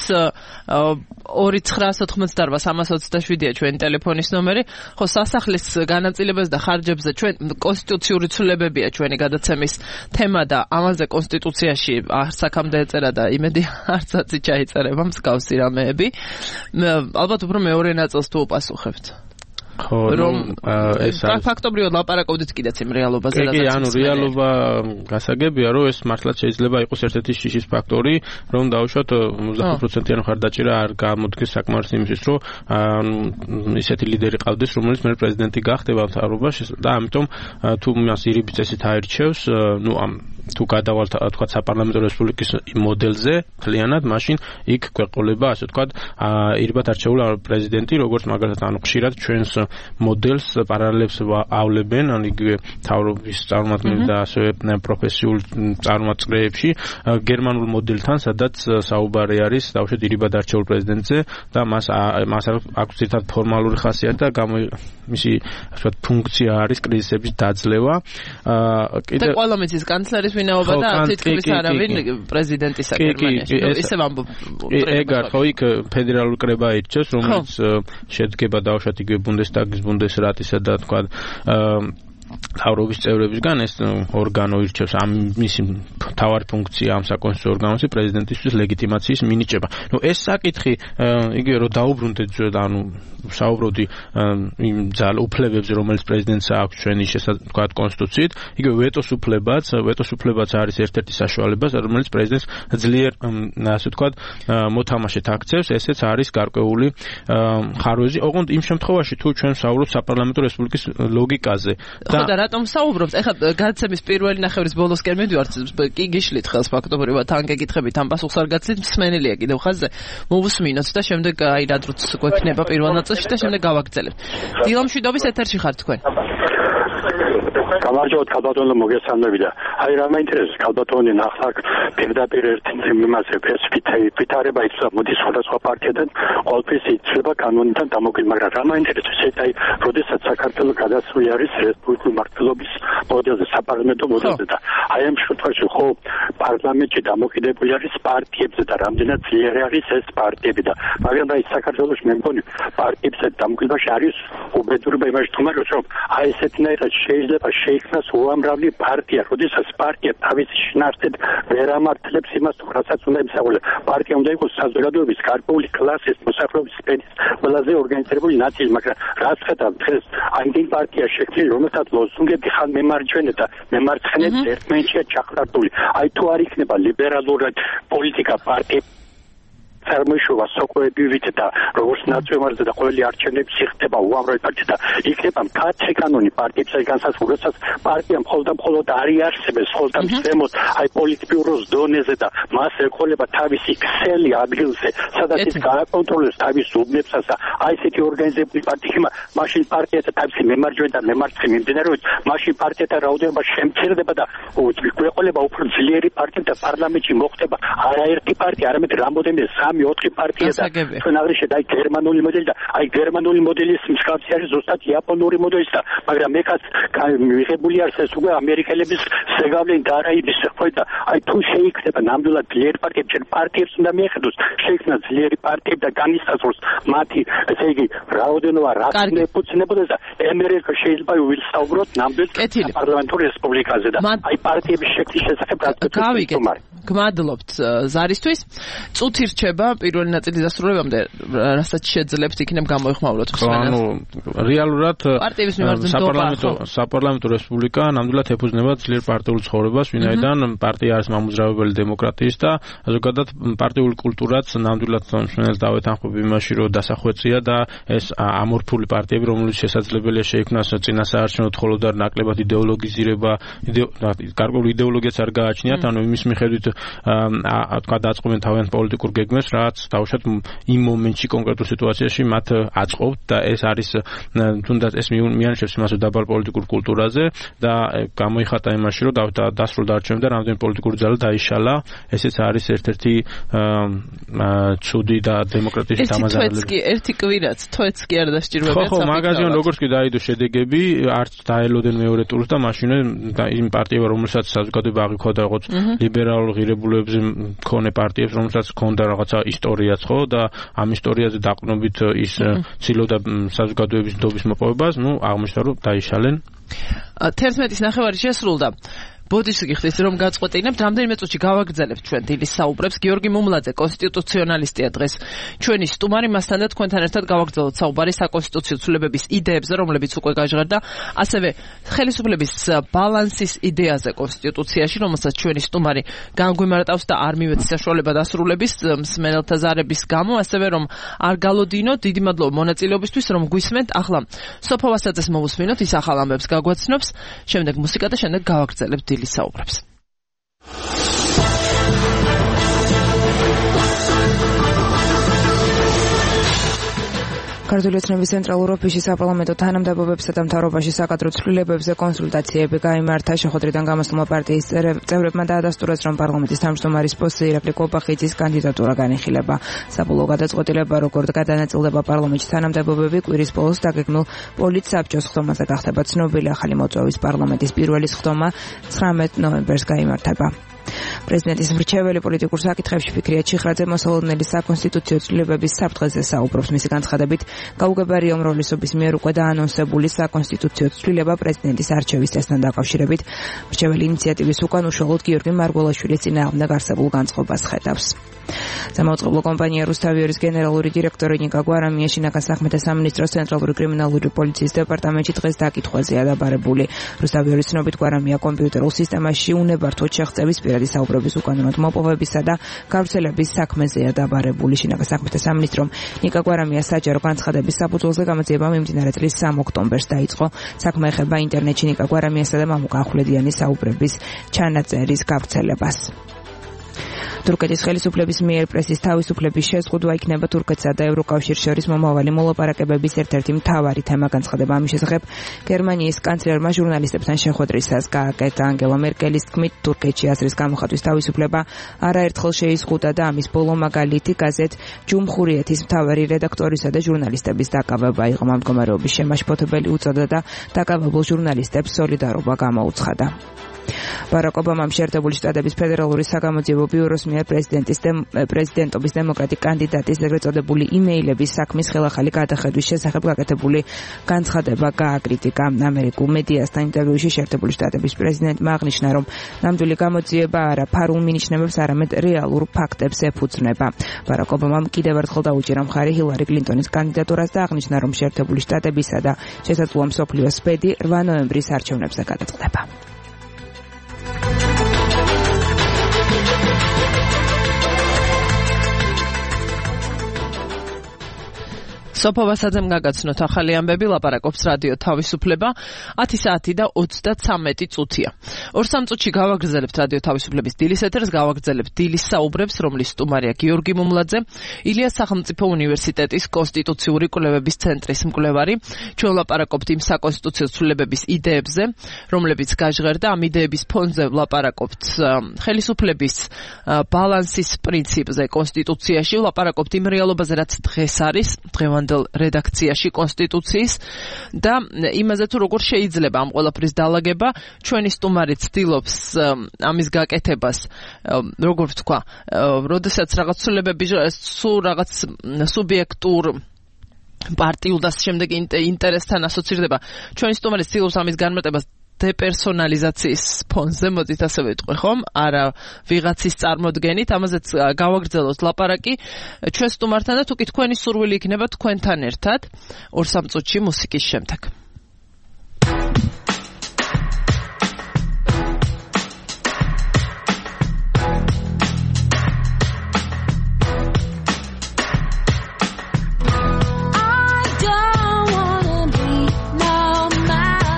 2988-327-ია ჩვენი ტელეფონის ნომერი. ხო, სასახლის განაწილებაზე და ხარჯებზე ჩვენ კონსტიტუციური ცვლილებებია ჩვენი გადაცემის თემა და ამაზე კონსტიტუციაში არც აქამდე ეწერა და იმედი არცაც ჩაიწერება მსგავსი რამეები. ალბათ უფრო მეორე ნაწილს თუ უპასუხებთ. ხო, ეს ფაქტობრივად ლაპარაკობდით კიდეც იმ რეალობაზე. კი, ანუ რეალობა გასაგებია, რომ ეს მართლაც შეიძლება იყოს ერთ-ერთი შიშის ფაქტორი, რომ დავუშვათ 55%-იანი ხარდაჭერა არ გამოდგეს საკმარისი იმისთვის, რომ ისეთი ლიდერი ყავდეს, რომელიც მე პრეზიდენტი გახდება მთავრობაში და ამიტომ თუ მას ირიბი წესით აირჩევს, თუ გადავალთ თქვა საპარლამენტო რესპუბლიკის მოდელზე მთლიანად, მაშინ იქ გვეყოლება ასე თქვა ირიბად არჩეული პრეზიდენტი, როგორც მაგალითად ანუ ხშირად ჩვენს მოდელს პარალელებს ავლებენ, ან იგივე მთავრობის წარმომადგენლები და ასევე პროფესიულ წარმომადგენლებში გერმანულ მოდელთან, სადაც საუბარი არის დავუშვათ ირიბად არჩეულ პრეზიდენტზე და მას აქვს ერთად ფორმალური ხასიათი და მისი ასე ვთქვათ ფუნქცია არის კრიზისების დაძლევა. და ყველა მიწის კანცლერის ვინაობა და თითქმის არავინ პრეზიდენტისა გერმანიაში. ისე ვამბობ. ეგ არ ხო იქ ფედერალური კრება ირჩევს, რომელიც შედგება დავუშვათ იგივე ბუნდესტაგის, ბუნდესრატისა და თქვა მთავრობის წევრებისგან ეს ორგანო ირჩევს მისი მთავარი ფუნქცია ამ საკონსტიტუციო ორგანოში პრეზიდენტისთვის ლეგიტიმაციის მინიჭება. ეს საკითხი იგივე რომ დაუბრუნდეთ საუბრობდი იმ უფლებებზე, რომელიც პრეზიდენტს აქვს ჩვენი თქვა კონსტიტუციით, იგივე ვეტოს უფლებაც არის ერთ-ერთი საშუალება, რომელიც პრეზიდენტს ძლიერ ასე თქვა მოთამაშედ აქცევს, ესეც არის გარკვეული ხარვეზი. ოღონდ იმ შემთხვევაში თუ ჩვენ ვსაუბრობთ საპარლამენტო რესპუბლიკის ლოგიკაზე ხო და რატომ საუბრობთ? ეხლა გადაცემის პირველი ნახევრის ბოლოსკენ მივდივართ, კი გიშლით ხელს ფაქტობრივად თან გეკითხებით, ამ პასუხს არ გაცდით, მსმენელია კიდევ ხაზზე. მოვუსმინოთ და შემდეგ აი რა დროც გვექნება პირველ ნაწილში და შემდეგ გავაგრძელებთ. დილამშვიდობის ეთერში ხართ თქვენ. გამარჯობათ ქალბატონო, მოგესალმები და აი რა მაინტერესებს ქალბატონი ნახლა პირდაპირ ერთი იმაზე ფითარება იცოდა მოდის სხვადასხვა პარტიიდან ყოველთვის იცლება კანონიდან დამოუკიდებელი, მაგრამ რა მაინტერესებს ეს აი როდესაც საქართველოს გადასული არის რესპუბლიკური მართლობის მოდელზე, საპარლამენტო მოდელზე და აი ამ შემთხვევაში ხო პარლამენტში დამოუკიდებელი არის პარტიებზე და რამდენად ძლიერი არის ეს პარტიები და მაგრამ აი საქართველოს მე მგონი პარტიებზე დამოუკიდებაში არის უბედურება იმაში თუმცა რომ აი ესეთნაირად შეიძლება შეიქმნას უამრავი პარტია, როდესაც პარტია თავის შინაარსად ვერ ამართლებს იმას, რასაც უნდა იმსახურება. პარტია უნდა იყოს საზოგადოების გარკვეული კლასის მოსახლეობის სფერის ყველაზე ორგანიზებული ნაწილი, მაგრამ რაც ხედავთ დღეს ამდენ პარტია შექმნილი, რომელსაც ლოზუნგები ხან მემარჯვენე და მემარცხენე ერთმანეთშია ჩახლართული. აი თუ არ იქნება ლიბერალური პოლიტიკა პარტია წარმოიშობა სოკვებივით და როგორც ნაციონალიზმზე და ყოველი არჩევნები ხდება უამრავი პარტია და იქნება მკაცრი კანონი პარტიებსა განსაზღვრებასაც პარტია მხოლოდ არ იარსებებს ხოლმე ზემოთ აი პოლიტბიუროს დონეზე და მას ეკოლება თავისი ქსელი ადგილზე სადაც ის გააკონტროლებს თავის უბნებსაც და აი ესეთი ორგანიზებული პარტია მაშინ პარტიათა თავისი მემარჯვენე და მემარცხენე მიმდინარეობს მაშინ პარტიათა რაოდენობა შემცირდება და გვეყოლება უფრო ძლიერი პარტია და პარლამენტში მოხდება არაერთი პარტია არამედ რამოდენიმე 3-4 პარტია და ჩვენ აღნიშნეთ აი გერმანული მოდელი და აი გერმანული მოდელის მსგავსი არის ზუსტად იაპონური მოდელის და მაგრამ ეხაც მიღებული არის ეს უკვე ამერიკელების ზეგავლენ და არა ის ხო და აი თუ შეიქნება ნამდვილად ძლიერი პარტიები ჩვენ პარტიებს უნდა მიეხედოს შეიქმნა ძლიერი პარტიები და განისაზღვროს მათი ესე იგი რაოდენობა რა ეფუძნებოდეს და ამერიკა შეიძლება ვისაუბროთ ნამდვილ პარლამენტურ რესპუბლიკაზე და აი პარტიების შექმნის შესახებ გავიგეთ გმადლობთ ზარისთვის წუთი რჩება პირველი ნაწილის დასრულებამდე რასაც შეძლებთ იქნებ გამოიხმაუროთ ანუ რეალურად საპარლამენტო რესპუბლიკა ნამდვილად ეფუძნება ძლიერ პარტიულ ცხოვრებას ვინაიდან პარტია არის მამოძრავებელი დემოკრატიის და ზოგადად პარტიული კულტურაც ნამდვილად მსმენელს დავეთანხმებ იმაში რომ დასახვეწია და ეს ამორფული პარტიები რომელიც შესაძლებელია შეიქმნას წინასაარჩევნო მხოლოდ არ ნაკლებად იდეოლოგიზირება გარკვეული იდეოლოგიაც არ გააჩნიათ ანუ იმის მიხედვით გადააწყობენ თავიანთ პოლიტიკურ გეგმებს, რაც თავშად იმ მომენტში კონკრეტულ სიტუაციაში მათ აწყობთ და ეს არის თუნდაც ეს მიანიშნებს იმას დაბალ პოლიტიკურ კულტურაზე და გამოიხატა იმაში, რომ დასრულდა არჩევნები და რამდენი პოლიტიკური ძალა დაიშალა. ესეც არის ერთ-ერთი ცუდი და დემოკრატიის დამაზარალებელი. ერთი კვირაც თვეც კი არ დასჭიროებია. ხო, მაგაზიან როგორც კი დაიდო შედეგები, არც დაელოდენ მეორე ტურს და მაშინვე იმ პარტიებმა, რომელსაც საზოგადოება აღიქვა როგორც ლიბერალურ ღირებულებებზე მქონე პარტიებს, რომელსაც ჰქონდა რაღაცა ისტორიაც, ხო, და ამ ისტორიაზე დაყრდნობით ის ცდილობდა საზოგადოების ნდობის მოპოვებას, აღმოჩნდა რომ დაიშალენ. 11-ის ნახევარი შესრულდა. ბოდიშს გიხდით რომ გაწყვეტინებთ რამდენიმე წუთში გავაგრძელებთ ჩვენ დილის საუბრებს. გიორგი მუმლაძე კონსტიტუციონალისტია დღეს ჩვენი სტუმარი, მასთან და თქვენთან ერთად გავაგრძელოთ საუბარი საკონსტიტუციო ცვლილებების იდეებზე, რომლებიც უკვე გაჟღერდა, ასევე ხელისუფლების ბალანსის იდეაზე კონსტიტუციაში, რომელსაც ჩვენი სტუმარი განგვიმარტავს და არ მივეც საშუალება დასრულების მსმენელთა ზარების გამო, ასევე რომ არ გალოდინოთ. დიდი მადლობა მონაწილეობისთვის, რომ გვისმენთ. ახლა სოფო ვასაძეს მოვუსმინოთ, ის ახალ ამბებს გაგვაცნობს, შემდეგ მუსიკა და შემდეგ გავაგრძელებთ საუბრებს. ქართული ოცნების ცენტრალურ ოფისში საპარლამენტო თანამდებობებსა და მთავრობაში საკადრო ცვლილებებზე კონსულტაციები გაიმართა. შეხვედრიდან გამოსულმა პარტიის წევრებმა დაადასტურეს, რომ პარლამენტის თავმჯდომარის პოსტზე ირაკლი კობახიძის კანდიდატურა განიხილება. საბოლოო გადაწყვეტილება, როგორ გადანაწილდება პარლამენტში თანამდებობები, კვირის ბოლოს დაგეგმილ პოლიტსაბჭოს ხდომაზე გახდება ცნობილი. ახალი მოწვევის პარლამენტის პირველი ხდომა 19 ნოემბერს გაიმართება. პრეზიდენტის მრჩეველი პოლიტიკურ საკითხებში ფიქრია ჩიხრაძე მოსალოდნელი საკონსტიტუციო ცვლილებების საფრთხეზე საუბრობს. მისი განცხადებით, გაუგებარია უმრავლესობის მიერ უკვე დაანონსებული საკონსტიტუციო ცვლილება პრეზიდენტის არჩევის წესთან დაკავშირებით. მრჩეველი ინიციატივის უკან უშუალოდ გიორგი მარგველაშვილის წინააღმდეგ არსებულ განწყობას ხედავს. სამაუწყებლო კომპანია რუსთავიერის გენერალური დირექტორი ნიკა გვარამია შინაგან საქმეთა სამინისტროს ცენტრალური კრიმინალური პოლიციის დეპარტამენტში დღეს დაკითხვაზეა დაბარებული. რუსთავიერის ცნობით გვარამია კომპიუტერულ სისტემაში უნებართვოდ შეღწევის პირადი საუბრების უკანონოდ მოპოვებისა და გავრცელების საქმეზეა დაბარებული. შინაგან საქმეთა სამინისტრომ ნიკა გვარამია საჯარო განცხადების საფუძველზე გამოძიება მიმდინარე წლის 3 ოქტომბერს დაიწყო. საქმე ეხება ინტერნეტში ნიკა გვარამიასა და მამუკა ახვლედიანის საუბრების ჩანაწერის გავრცელებას. თურქეთის ხელისუფლების მიერ პრესის თავისუფლების შეზღუდვა იქნება თურქეთსა და ევროკავშირს შორის მომავალი მოლაპარაკებების ერთ-ერთი მთავარი თემა. განცხადება ამის შესახებ გერმანიის კანცლერმა ჟურნალისტებთან შეხვედრისას გააკეთა. ანგელა მერკელის თქმით, თურქეთში აზრის გამოხატვის თავისუფლება არაერთხელ შეიზღუდა და ამის ბოლო მაგალითი გაზეთ ჯუმჰურიეთის მთავარი რედაქტორისა და ჟურნალისტების დაკავება იყო. ამ მდგომარეობის შემაშფოთებელი უწოდა და დაკავებულ ჟურნალისტებს სოლიდარობა გამოუცხადა. ბარაკ ობამამ შეერთებული შტატების ფედერალური საგამოძიებო ბიუროს მიერ პრეზიდენტობის დემოკრატი კანდიდატის ეგრეთ წოდებული იმეილების საქმის ხელახალი გადახედვის შესახებ გაკეთებული განცხადება გააკრიტიკა. ამერიკულ მედიასთან ინტერვიუში შეერთებული შტატების პრეზიდენტმა აღნიშნა, რომ ნამდვილი გამოძიება არა ფარულ მინიშნებებს, არამედ რეალურ ფაქტებს ეფუძნება. ბარაკ ობამამ კიდევ ერთხელ დაუჭირა მხარი ჰილარი კლინტონის კანდიდატურას და აღნიშნა, რომ შეერთებული შტატებისა და შესაძლოა მსოფლიოს ბედი 8 ნოემბრის არჩევნებზე გადაწყდება. სოფო ვასაძემ გაგაცნოთ ახალი ამბები, ლაპარაკობს რადიო თავისუფლება. 10 საათი და 33 წუთია. 2-3 წუთში გავაგრძელებთ რადიო თავისუფლების დილის ეთერს, გავაგრძელებთ დილის საუბრებს, რომლის სტუმარია გიორგი მუმლაძე, ილიას სახელმწიფო უნივერსიტეტის კონსტიტუციური კვლევების ცენტრის მკვლევარი. ჩვენ ლაპარაკობთ იმ საკონსტიტუციო ცვლილებების იდეებზე, რომლებიც გაჟღერდა. ამ იდეების ფონზე ლაპარაკობთ ხელისუფლების ბალანსის პრინციპზე კონსტიტუციაში, ლაპარაკობთ იმ რეალობაზე, რაც დღეს არის, რედაქციაში კონსტიტუციის და იმაზე თუ როგორ შეიძლება ამ ყველაფრის დალაგება. ჩვენი სტუმარი ცდილობს ამის გაკეთებას, როგორ ვთქვა, როდესაც რაღაც ცვლილებები სულ რაღაც სუბიექტურ პარტიულ და შემდეგ ინტერესთან ასოცირდება. ჩვენი სტუმარი ცდილობს ამის განმარტებას დეპერსონალიზაციის ფონზე, მოდით ასე ვიტყვი, ხომ? არა ვიღაცის წარმოდგენით, ამაზეც გავაგრძელოთ ლაპარაკი ჩვენ სტუმართან და თუ კი თქვენი სურვილი იქნება თქვენთან ერთად 2-3 წუთში მუსიკის შემდეგ.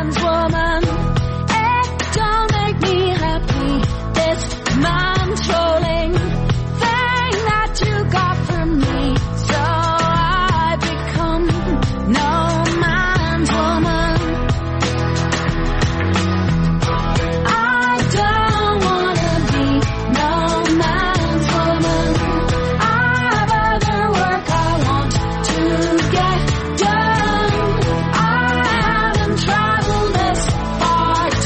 Control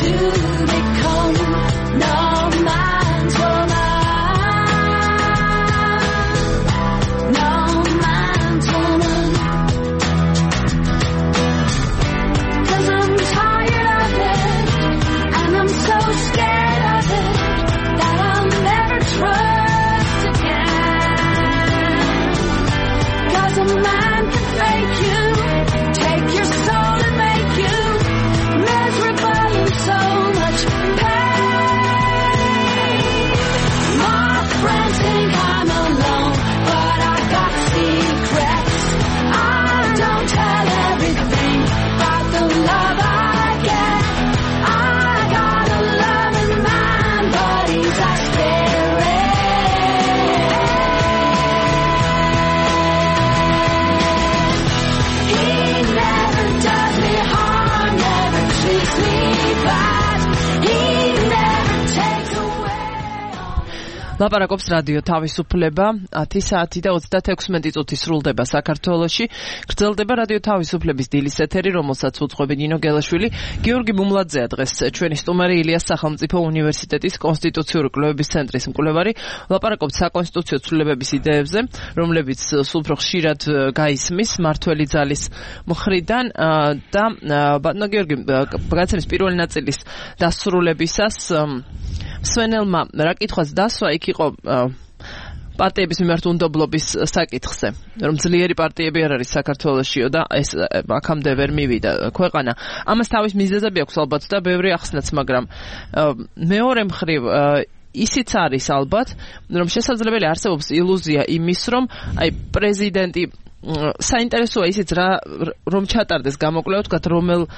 ლაპარაკობს რადიო თავისუფლება 10 საათი და 36 წუთი სრულდება საქართველოში. გრძელდება რადიო თავისუფლების დილის ეთერი, რომელსაც უძღვები ნინო გელაშვილი. გიორგი მუმლაძეა დღეს ჩვენი სტუმარი, ილიას სახელმწიფო უნივერსიტეტის კონსტიტუციური კვლევების ცენტრის მკვლევარი. ლაპარაკობს საკონსტიტუციო ცვლილებების იდეებზე, რომლებიც სულ უფრო ხშირად გაისმის მართველი ძალის მხრიდან და ბატონო გიორგი, გადაცემის პირველი ნაწილის დასრულებისას სვენელმა რა კითხვაც დასვა, იქ იყო პარტიების მიმართ უნდობლობის საკითხზე, რომ ძლიერი პარტიები არ არის საქართველოშიო და ეს აქამდე ვერ მივიდა ქვეყანა. ამას თავის მიზეზები აქვს ალბათ და ბევრი ახსნაც, მაგრამ მეორე მხრივ ისიც არის ალბათ, რომ შესაძლებელი არსებობს ილუზია იმის, რომ აი პრეზიდენტი საინტერესოა ისიც რომ ჩატარდეს გამოკვლევა, თქვათ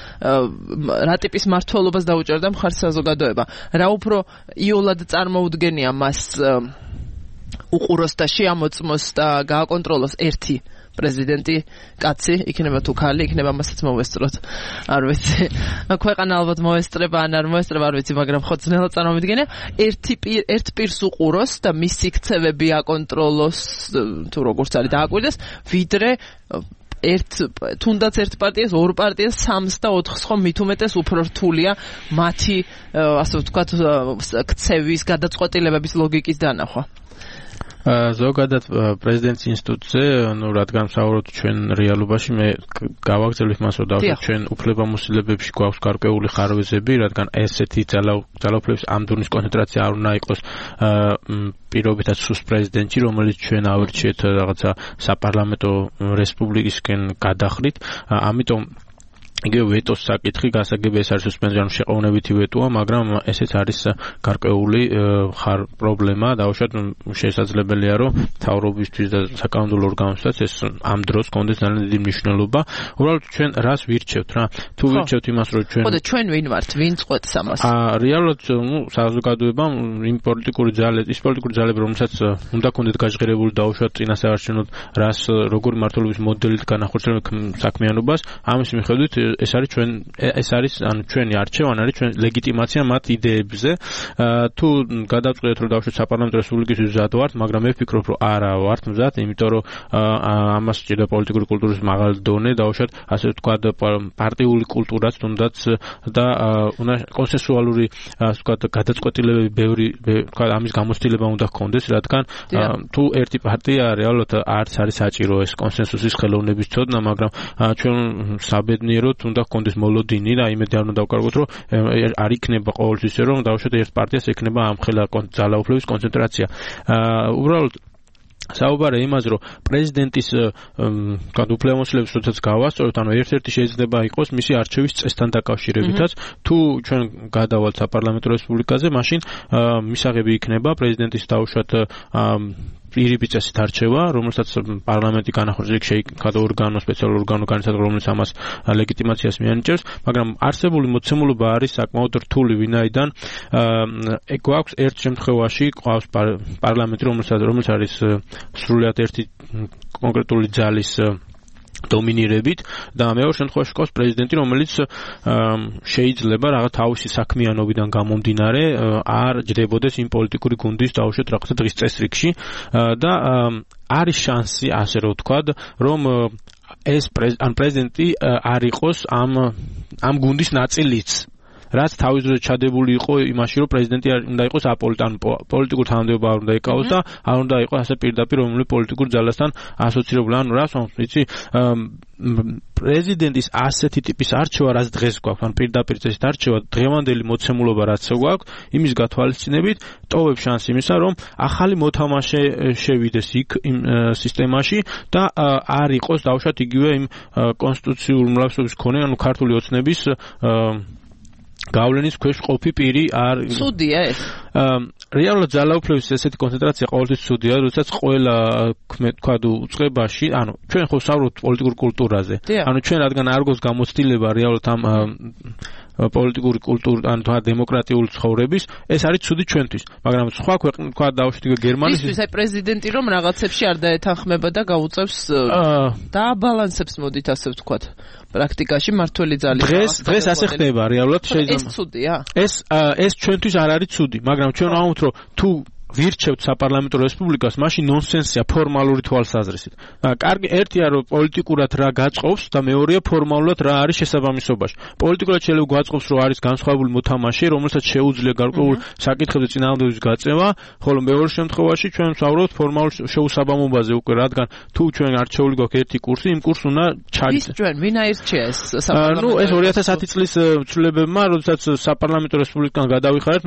რა ტიპის მმართველობას დაუჭერდა მხარს საზოგადოება, რა უფრო იოლად წარმოუდგენია მას უყუროს და შეამოწმოს და გააკონტროლოს ერთი პრეზიდენტი, კაცი, იქნება თუ ქალი, იქნება მასაც მოვესწროთ. არ ვიცი. ქვეყანა ალბათ მოესწრება, ან არ მოესწრება, არ ვიცი, მაგრამ ხო ძნელად წარმოვიდგენია. ერთ პირს უყუროს და მისი ქცევები აკონტროლოს, თუ როგორც არის დააკვირდეს, ვიდრე თუნდაც ერთ პარტიას, ორ პარტიას, 3 და 4 ხომ მით უმეტეს უფრო რთულია მათი, ასე ვთქვათ, ქცევის, გადაწყვეტილებების ლოგიკის დანახვა. ზოგადად პრეზიდენტის ინსტიტუტზე, რადგან ვსაუბრობთ ჩვენ რეალობაში, მე გავაგრძელებ მას, რომ ჩვენ უფლებამოსილებებში გვაქვს გარკვეული ხარვეზები, რადგან ესეთი ძალაუფლების ამდუნის კონცენტრაცია არ უნდა იყოს პირობითად სუს პრეზიდენტი, რომელიც ჩვენ ავირჩიეთ რაღაცა საპარლამენტო რესპუბლიკისკენ გადახრით, ამიტომ იგივე ვეტოს საკითხი გასაგები ეს არის სუსპენზია, შეყოვნებითი ვეტოა, მაგრამ ესეც არის გარკვეული პრობლემა, დაუშვათ შესაძლებელია, რომ მთავრობისთვის და საკანონმდებლო ორგანოთაც ეს ამ დროს კონდეს ძალიან დიდი მნიშვნელობა. უბრალოდ ჩვენ რას ვირჩევთ რა? თუ ვირჩევთ იმას, რომ ჩვენ ხოდა ჩვენ ვინ ვართ, ვინ წყვეტს ამას? რეალურად საზოგადოებამ იმ პოლიტიკური ძალები, რომელსაც უნდა კონდეთ გაჟღერებული დაუშვათ წინასაარჩევნოდ რას როგორი მმართველობის მოდელით განახორციელებს საქმიანობას, ამის მიხედვით ეს არის ჩვენი არჩევანი, არის ჩვენ ლეგიტიმაცია მათ იდეებზე. თუ გადავწყვეტთ, რომ დავუშვათ საპარლამენტო რესპუბლიკისთვის მზად ვართ, მაგრამ მე ვფიქრობ, რომ არა ვართ მზად, იმიტომ რომ ამას სჭირდება პოლიტიკური კულტურის მაღალი დონე, დავუშვათ ასე ვთქვათ პარტიული კულტურაც თუნდაც და უნდა კონსენსუალური ასე ვთქვათ გადაწყვეტილებები ბევრი ვთქვათ ამის გამოცდილება უნდა ჰქონდეს, რადგან თუ ერთი პარტია რეალურად არც არის საჭირო ეს კონსენსუსის ხელოვნების ცოდნა, მაგრამ ჩვენ საბედნიეროდ უნდა ჰქონდეს მოლოდინი და იმედი არ უნდა დავკარგოთ, რომ არ იქნება ყოველთვის ისე, რომ დავუშვათ ერთ პარტიას ექნება ამხელა ძალაუფლების კონცენტრაცია. უბრალოდ საუბარია იმაზე, რომ პრეზიდენტის უფლებამოსილების როდესაც გავასწორებთ, ანუ ერთ-ერთი შეიძლება იყოს მისი არჩევის წესთან დაკავშირებითაც, თუ ჩვენ გადავალთ საპარლამენტო რესპუბლიკაზე, მაშინ მისაღები იქნება პრეზიდენტის დაუშვათ პირობითი წესით არჩევა, რომელსაც პარლამენტი განახორციელებს შეიკავება ორგანო, სპეციალური ორგანო განიცადება, რომელიც ამას ლეგიტიმაციას მიანიჭებს, მაგრამ არსებული მოცემულობა არის საკმაოდ რთული, ვინაიდან გვაქვს ერთ შემთხვევაში ყავს პარლამენტი, რომელიც არის სრულიად ერთი კონკრეტული ძალის დომინირებით და მეორე შემთხვევაში ყავს პრეზიდენტი, რომელიც შეიძლება რაღაც თავისი საქმიანობიდან გამომდინარე არ ჯდებოდეს იმ პოლიტიკური გუნდის დაუშვათ რაღაცა დღის წესრიგში და არის შანსი, ასე რომ ვთქვათ, რომ ეს პრეზიდენტი არ იყოს ამ გუნდის ნაწილიც. რაც თავის დროზე ჩადებული იყო იმაში, რომ პრეზიდენტი უნდა იყოს პოლიტიკურ თანამდებობა არ უნდა ეკავოს და არ უნდა იყოს ასე პირდაპირ რომელი პოლიტიკურ ძალასთან ასოცირებული. ანუ რას ვიცი, პრეზიდენტის ასეთი ტიპის არჩევა, რაც დღეს გვაქვს, ან პირდაპირ წესით არჩევა, დღევანდელი მოცემულობა რაც გვაქვს, იმის გათვალისწინებით ტოვებს შანსს იმისა, რომ ახალი მოთამაშე შევიდეს იქ იმ სისტემაში და არ იყოს დავუშვათ იგივე იმ კონსტიტუციურ მრავალწლობის მქონე, ანუ ქართული ოცნების გავლენის ქვეშ ყოფი პირი არ ცუდია ეს. რეალურად ძალაუფლების ესეთი კონცენტრაცია ყოველთვის ცუდია, როდესაც ყველა თქვა უწყებაში, ანუ ჩვენ ხო ვსაუბრობთ პოლიტიკურ კულტურაზე. ანუ ჩვენ რადგან არ გვაქვს გამოცდილება რეალურად ამ პოლიტიკური კულტურა ან დემოკრატიული ცხოვრების, ეს არის ცუდი ჩვენთვის. მაგრამ სხვა ქვეყნ, თქვა დავშვით გერმანიის ის აი პრეზიდენტი რომ რაღაცებში არ დაეთანხმება და გაუწევს დააბალანსებს, მოდით ასე ვთქვათ. პრაქტიკაში მართველი ძალის დღეს ასე ხდება რეალურად შეიძლება. ეს ცუდია? ეს ჩვენთვის არ არის ცუდი, მაგრამ ჩვენ ვამბობთ, რომ თუ ვირჩევთ საპარლამენტო რესპუბლიკას, მაშინ ნონსენსია ფორმალური თვალსაზრისით. კარგი, ერთია რომ პოლიტიკურად რა გაწყობს და მეორეა ფორმალურად რა არის შესაბამისობაში. პოლიტიკურად შეიძლება გაწყობს, რომ არის განსხვავებული მოთამაშე, რომელსაც შეუძლია გარკვეულ საკითხებზე წინააღმდეგობის გაწევა, ხოლო მეორე შემთხვევაში ჩვენ ვსაუბრობთ ფორმალურ შეუსაბამობაზე უკვე, რადგან თუ ჩვენ არჩეული გვაქვს ერთი კურსი, იმ კურსს უნდა ჩაგვიწეროთ. ჩვენ ვინ აირჩია ეს საპარლამენტო? ეს 2010 წლის ცვლილებებმა, როდესაც საპარლამენტო რესპუბლიკიდან გადავიხარეთ,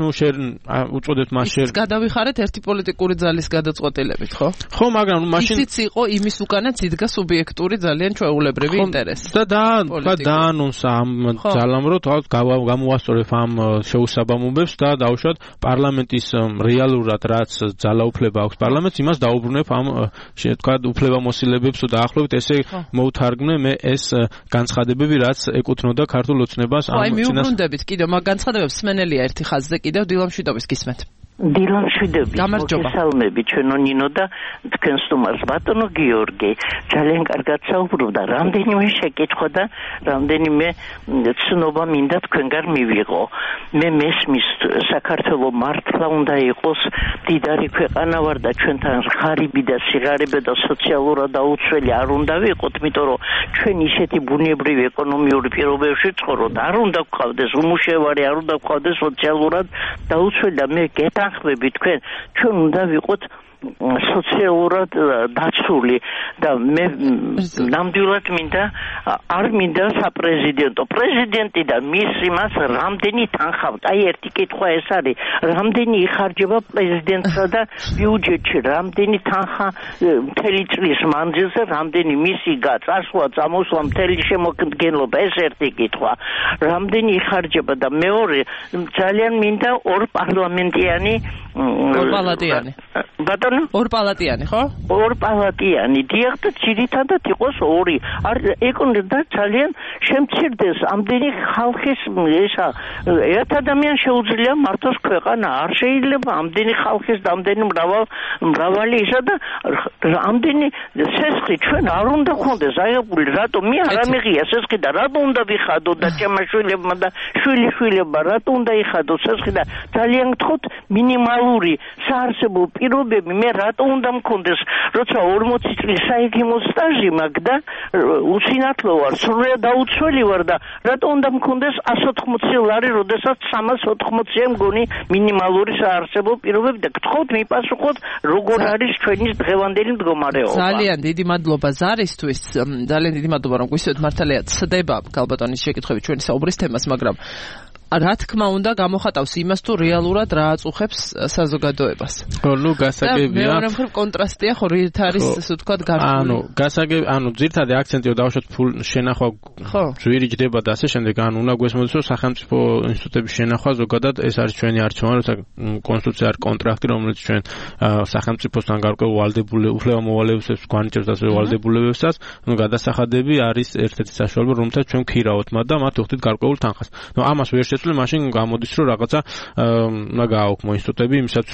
უწოდეთ მას გადავიხარეთ ერთი პოლიტიკური ძალის გადაწყვეტილებით, ხო? ხო, მაგრამ მაშინ ისიც იყო იმის უკანაც იდგა სუბიექტური ძალიან ჩვეულებრივი ინტერესი. და დაანონსა ამ ძალამ, რომ გამოვასწორებ ამ შეუსაბამობებს და დავუშვათ პარლამენტის რეალურად რაც ძალაუფლება აქვს პარლამენტს, იმას დაუბრუნებ ამ თქვა უფლებამოსილებებს და ახლობით ესე მოვთარგმნე მე ეს განცხადებები, რაც ეკუთვნოდა ქართულ ოცნებას ამ წინას. აი მიუბრუნდებით კიდევ მაგ განცხადებებს სმენელია ერთი ხაზზე კიდევ დილამშვიდობის გისმენთ. დილამშვიდობის მოგესალმები ჩვენო ნინო და თქვენ სტუმარს ბატონო გიორგი ძალიან კარგად საუბრობდა რამდენიმე შეკითხვა და რამდენიმე ცნობა მინდა თქვენგან მივიღო მე მესმის საქართველოს მართლა უნდა იყოს დიდარი ქვეყანა ვარ და ჩვენთან ღარიბი და სიღარიბე და სოციალურად დაუცველი არ უნდა ვიყოთ იმიტომ რომ ჩვენ ისეთი ბუნებრივი ეკონომიური პირობებში ცხოვრობთ არ უნდა გვყავდეს უმუშევარი არ უნდა გვყავდეს სოციალურად დაუცველი და მე გეთანხმები თქვენ ჩვენ უნდა ვიყოთ სოციალურად დაცული და მე ნამდვილად მინდა არ მინდა საპრეზიდენტო პრეზიდენტი და მის იმას რამდენი თანხავთ აი ერთი კითხვა ეს არის რამდენი იხარჯება პრეზიდენტსა და ბიუჯეტში რამდენი თანხა მთელი წლის მანძილზე რამდენი მისი წასვლა წამოსვლა მთელი შემოგდგენლობა ეს ერთი კითხვა რამდენი იხარჯება და მეორე ძალიან მინდა ორ პარლამენტიანი ორპალატიანი ხო? ორპალატიანი დიახ და ძირითადად იყოს ორი. ეკონოდა ძალიან შემცირდეს ამდენი ხალხის ესა ერთ ადამიანს შეუძლია მართოს ქვეყანა არ შეიძლება ამდენი ხალხის და ამდენი მრავალი ისა და ამდენი სესხი ჩვენ არ უნდა გქონდეს აიღებული რატომ მე არ ამიღია სესხი და რატომ უნდა ვიხადო და ჩემაშვილებმა და შვილიშვილებმა რატომ უნდა იხადო სესხი და ძალიან გთხოვთ მინიმალური საარსებო პირობები მე რატო უნდა მქონდეს როცა 40 წლის საექიმო სტაჟი მაქვს და უსინათლო ვარ სრულიად დაუცველი ვარ და რატო უნდა მქონდეს 180 ლარი როდესაც 380-ია მგონი მინიმალური საარსებო პირობები და გთხოვთ მიპასუხოთ როგორ არის ჩვენი დღევანდელი მდგომარეობა ძალიან დიდი მადლობა ზარისთვის ძალიან დიდი მადლობა რომ გვისვეთ მართალია ცდება გალბატონის შეკითხვები ჩვენი საუბრის თემას მაგრამ რა თქმა უნდა გამოხატავს იმას თუ რეალურად რა აწუხებს საზოგადოებას. ხო, ნუ გასაგებია. მეორე მხრივ კონტრასტია ხო რით არის ასე ვთქვათ გარკვეული. ძირითადი აქცენტია დავუშვათ ფულ შენახვა ძვირი ჯდება და ასე შემდეგ. უნდა გვესმოდეს რომ სახელმწიფო ინსტიტუტების შენახვა ზოგადად ეს არის ჩვენი არჩევანი, როცა კონსტიტუცია არის კონტრაქტი, რომელიც ჩვენ სახელმწიფოსთან გარკვეულ უფლებამოვალეობებს გვანიჭებს და ასე ვალდებულებებსაც, გადასახადები არის ერთ-ერთი საშუალება, რომელსაც ჩვენ ვქირავთ მათ და მათ ვხდით გარკვეულ თანხას. ამას ვერ მაშინ გამოდის რომ რაღაცა უნდა გააოქმო ინსტიტუტები იმისაც რომ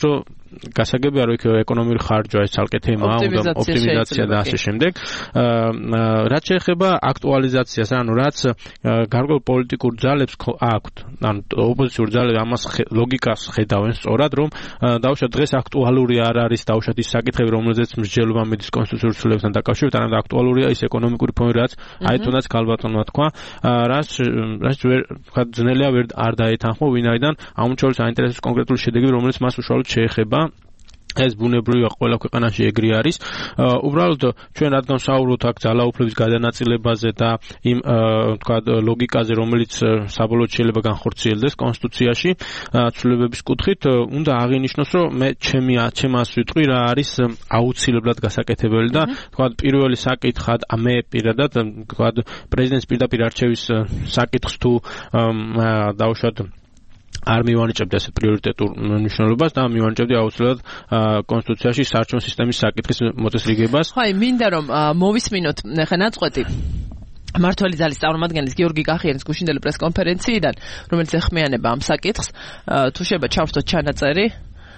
გასაგებია რომ იქ ეკონომიკური ხარჯვა ეს ცალკე თემაა, ოპტიმიზაცია და ასე შემდეგ. რაც შეეხება აქტუალიზაციას, ანუ რაც გარკვეულ პოლიტიკურ ძალებს აქვთ, ანუ ოპოზიციურ ძალებს ამას ლოგიკას ხედავენ სწორად, რომ დავუშვათ დღეს აქტუალური არ არის დავუშვათ ის საკითხები, რომელზეც მსჯელობა მიდის კონსტიტუციურ ცვლილებებთან დაკავშირებით, არამედ აქტუალურია ის ეკონომიკური ფონი, რაც აი თუნდაც ქალბატონმა თქვა, რაც ვთქვა ძნელია არ დაეთანხმო ვინაიდან ამ შორის აინტერესებს კონკრეტული შედეგები, რომელიც მას უშუალოდ შეეხება. ეს ბუნებრივია ყველა ქვეყანაში ეგრე არის. უბრალოდ ჩვენ რადგან ვსაუბრობთ აქ ძალაუფლების გადანაწილებაზე და იმ თქვა ლოგიკაზე, რომელიც საბოლოოდ შეიძლება განხორციელდეს კონსტიტუციაში ცვლილებების კუთხით, უნდა აღინიშნოს, რომ მე ჩემას ვიტყვი რა არის აუცილებლად გასაკეთებელი და თქვა პირველი საკითხად მე პირადად თქვა პრეზიდენტის პირდაპირ არჩევის საკითხს თუ დავუშვათ არ მივანიჭებდი ასე პრიორიტეტულ მნიშვნელობას და მივანიჭებდი აუცილებლად კონსტიტუციაში საარჩევნო სისტემის საკითხის მოწესრიგებას. ხო, მინდა რომ მოვისმინოთ ხა ნაწყვეტი მართველი ძალის წარმომადგენლის გიორგი კახიანის გუშინდელი პრესკონფერენციიდან, რომელიც ეხმიანება ამ საკითხს, თუ შეიძლება ჩავსვათ ჩანაწერი.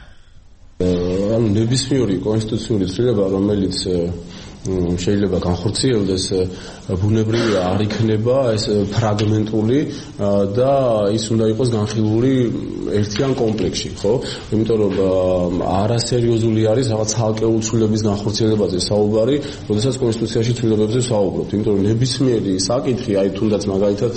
ანუ ნებისმიერი კონსტიტუციური ცვლილება, რომელიც შეიძლება განხორციელდეს, ბუნებრივია არ იქნება ეს ფრაგმენტული და ის უნდა იყოს განხილული ერთიან კომპლექსში, ხო? იმიტომ რომ არასერიოზული არის რაღაც ცალკეულ ცვლილებების განხორციელებაზე საუბარი, როდესაც კონსტიტუციაში ცვლილებებზე საუბრობთ. იმიტომ რომ ნებისმიერი საკითხი, აი თუნდაც მაგალითად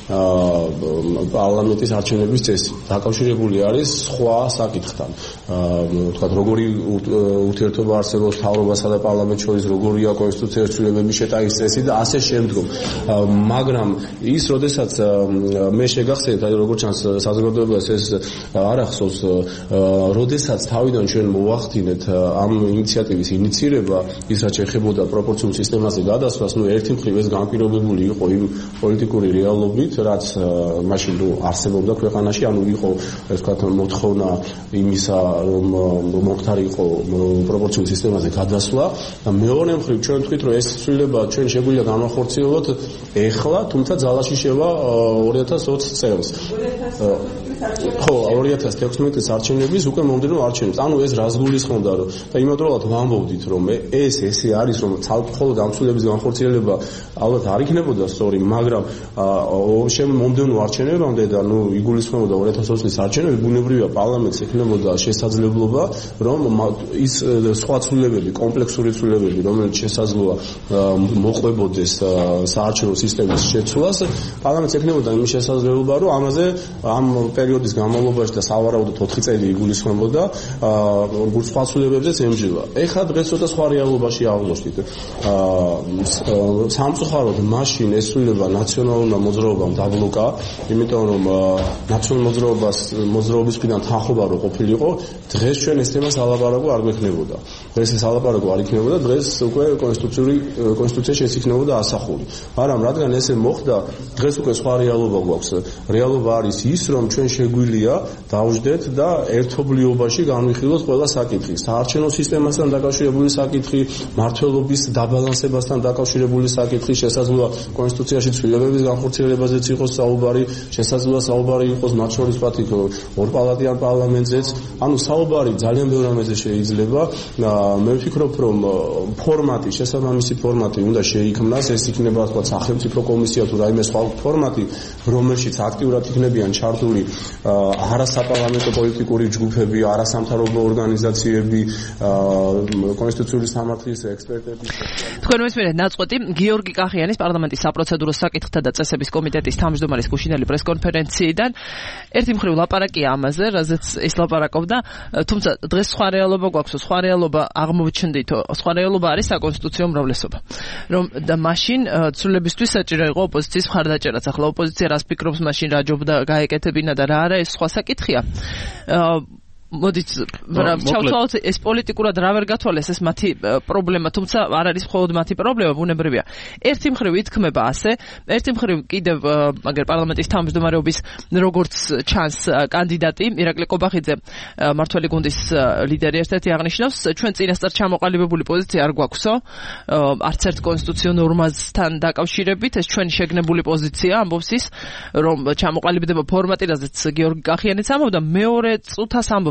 პარლამენტის არჩევნების წესი, დაკავშირებული არის სხვა საკითხთან. ვთქვათ, როგორი ურთიერთობა არსებობს მთავრობასა და პარლამენტს შორის, როგორია კონსტიტუციის ცვლილებების შეტავის წესი და ასე შემდგომ. მაგრამ ის, როდესაც მე შეგახსენეთ, აი როგორც ჩანს საზოგადოებას ეს არ ახსოვს, როდესაც თავიდან ჩვენ მოვახდინეთ ამ ინიციატივის ინიცირება, ის რაც ეხებოდა პროპორციულ სისტემაზე გადასვლას, ერთი მხრივ ეს განპირობებული იყო იმ პოლიტიკური რეალობით, რაც მაშინ არსებობდა ქვეყანაში, ანუ იყო ეს ვთქვათ მოთხოვნა იმისა, რომ მომხდარი იყო პროპორციულ სისტემაზე გადასვლა და მეორე მხრივ ჩვენ ვთქვით, რომ ეს ცვლილება ჩვენ შეგვიძლია განახორციელოთ ეხლა, თუმცა ძალაში შევა 2020 წელს. ხო, 2016 წლის არჩევნების უკვე მომდევნო არჩევნებს. ანუ ეს რას გულისხმობდა, რომ და იმავდროულად ვამბობდით, რომ ესე არის, რომ მხოლოდ ამ ცვლილების განხორციელება ალბათ არ იქნებოდა სწორი, მაგრამ მომდევნო არჩევნებამდე და იგულისხმებოდა 2020 წლის არჩევნები, ბუნებრივია პარლამენტს ექნებოდა შესაძლებლობა, რომ ის სხვა ცვლილებები, კომპლექსური ცვლილებები, რომელიც შესაძლოა მოყვებოდეს საარჩევნო სისტემის შეცვლას, პარლამენტს ექნებოდა იმის შესაძლებლობა, რომ ამაზე ამ პერიოდის განმავლობაში და სავარაუდოდ 4 წელი იგულისხმებოდა სხვა ცვლილებებზეც ემჯება. ეხლა დღეს ცოტა სხვა რეალობაში აღმოჩნდით. სამწუხაროდ მაშინ ეს ცვლილება ნაციონალურმა მოძრაობამ დაბლოკა, იმიტომ რომ ნაციონალურ მოძრაობისგან თანხმობა რო ყოფილიყო, დღეს ჩვენ ეს თემას ალაპარაკო არ გვექნებოდა. დღეს ეს ალაპარაკო არ იქნებოდა, დღეს უკვე კონსტიტუციაში ეს იქნებოდა ასახული. მაგრამ რადგან ესე მოხდა, დღეს უკვე სხვა რეალობა გვაქვს. რეალობა არის ის, რომ ჩვენ შეგვიძლია დავждეთ და ერთობლიობაში განვიხილოთ ყველა საკითხი. საარჩევნო სისტემასთან დაკავშირებული საკითხი, მმართველობის დაბალანსებასთან დაკავშირებული საკითხი, შესაძლოა კონსტიტუციაში ცვლილებების განხორციელებაზეც იყოს საუბარი, შესაძლოა საუბარი იყოს მათ შორის ორპალატიან პარლამენტზეც. ანუ საუბარი ძალიან ბევრ რამეზე შეიძლება. მე ვფიქრობ, რომ ფორმატი, შესაბამისი ფორმატი უნდა შეიქმნას, ეს იქნება თქვა სახელმწიფო კომისია თუ რაიმე სხვა ფორმატი, რომელშიც აქტიურად იქნებიან ჩართული არასაპარლამენტო პოლიტიკური ჯგუფები, არასამთავრობო ორგანიზაციები, კონსტიტუციური სამართლის ექსპერტები. თქვენ მესმენთ ნაწყვეტი გიორგი კახიანის პარლამენტის საპროცედურო საკითხთა და წესების კომიტეტის თავმჯდომარის გუშინდელი პრესკონფერენციიდან. ერთი მხრივ ლაპარაკია ამაზე, რაზეც ის ლაპარაკობდა, თუმცა დღეს სხვა რეალობა გვაქვს, სხვა რეალობა აღმოჩნდით, სხვა რეალობა არის საკონსტიტუციო უმრავლესობა. რომ და მაშინ ცვლილებისთვის საჭირო იყო ოპოზიციის მხარდაჭერაც. ახლა ოპოზიცია რას ფიქრობს მაშინ რა ჯობდა გაეკეთებინა და რა არა, ეს სხვა საკითხია. მოდით ჩავთვალოთ ეს პოლიტიკურად რა ვერ გათვალეს ეს მათი პრობლემა, თუმცა არ არის მხოლოდ მათი პრობლემა, ბუნებრივია. ერთი მხრივ ითქმება ასე, ერთი მხრივ კიდევ მაგერ პარლამენტის თავმჯდომარეობის როგორც ჩანს კანდიდატი ირაკლი კობახიძე, მართველი გუნდის ლიდერი, ერთ-ერთი აღნიშნავს, ჩვენ წინასწარ ჩამოყალიბებული პოზიცია არ გვაქვსო, არც ერთ კონსტიტუციურ ნორმასთან დაკავშირებით, ეს ჩვენი შეგნებული პოზიცია, ამბობს ის, რომ ჩამოყალიბდება ფორმატი, რაზეც გიორგი კახიანიც ამბობდა, მეორე წუთას ამბობს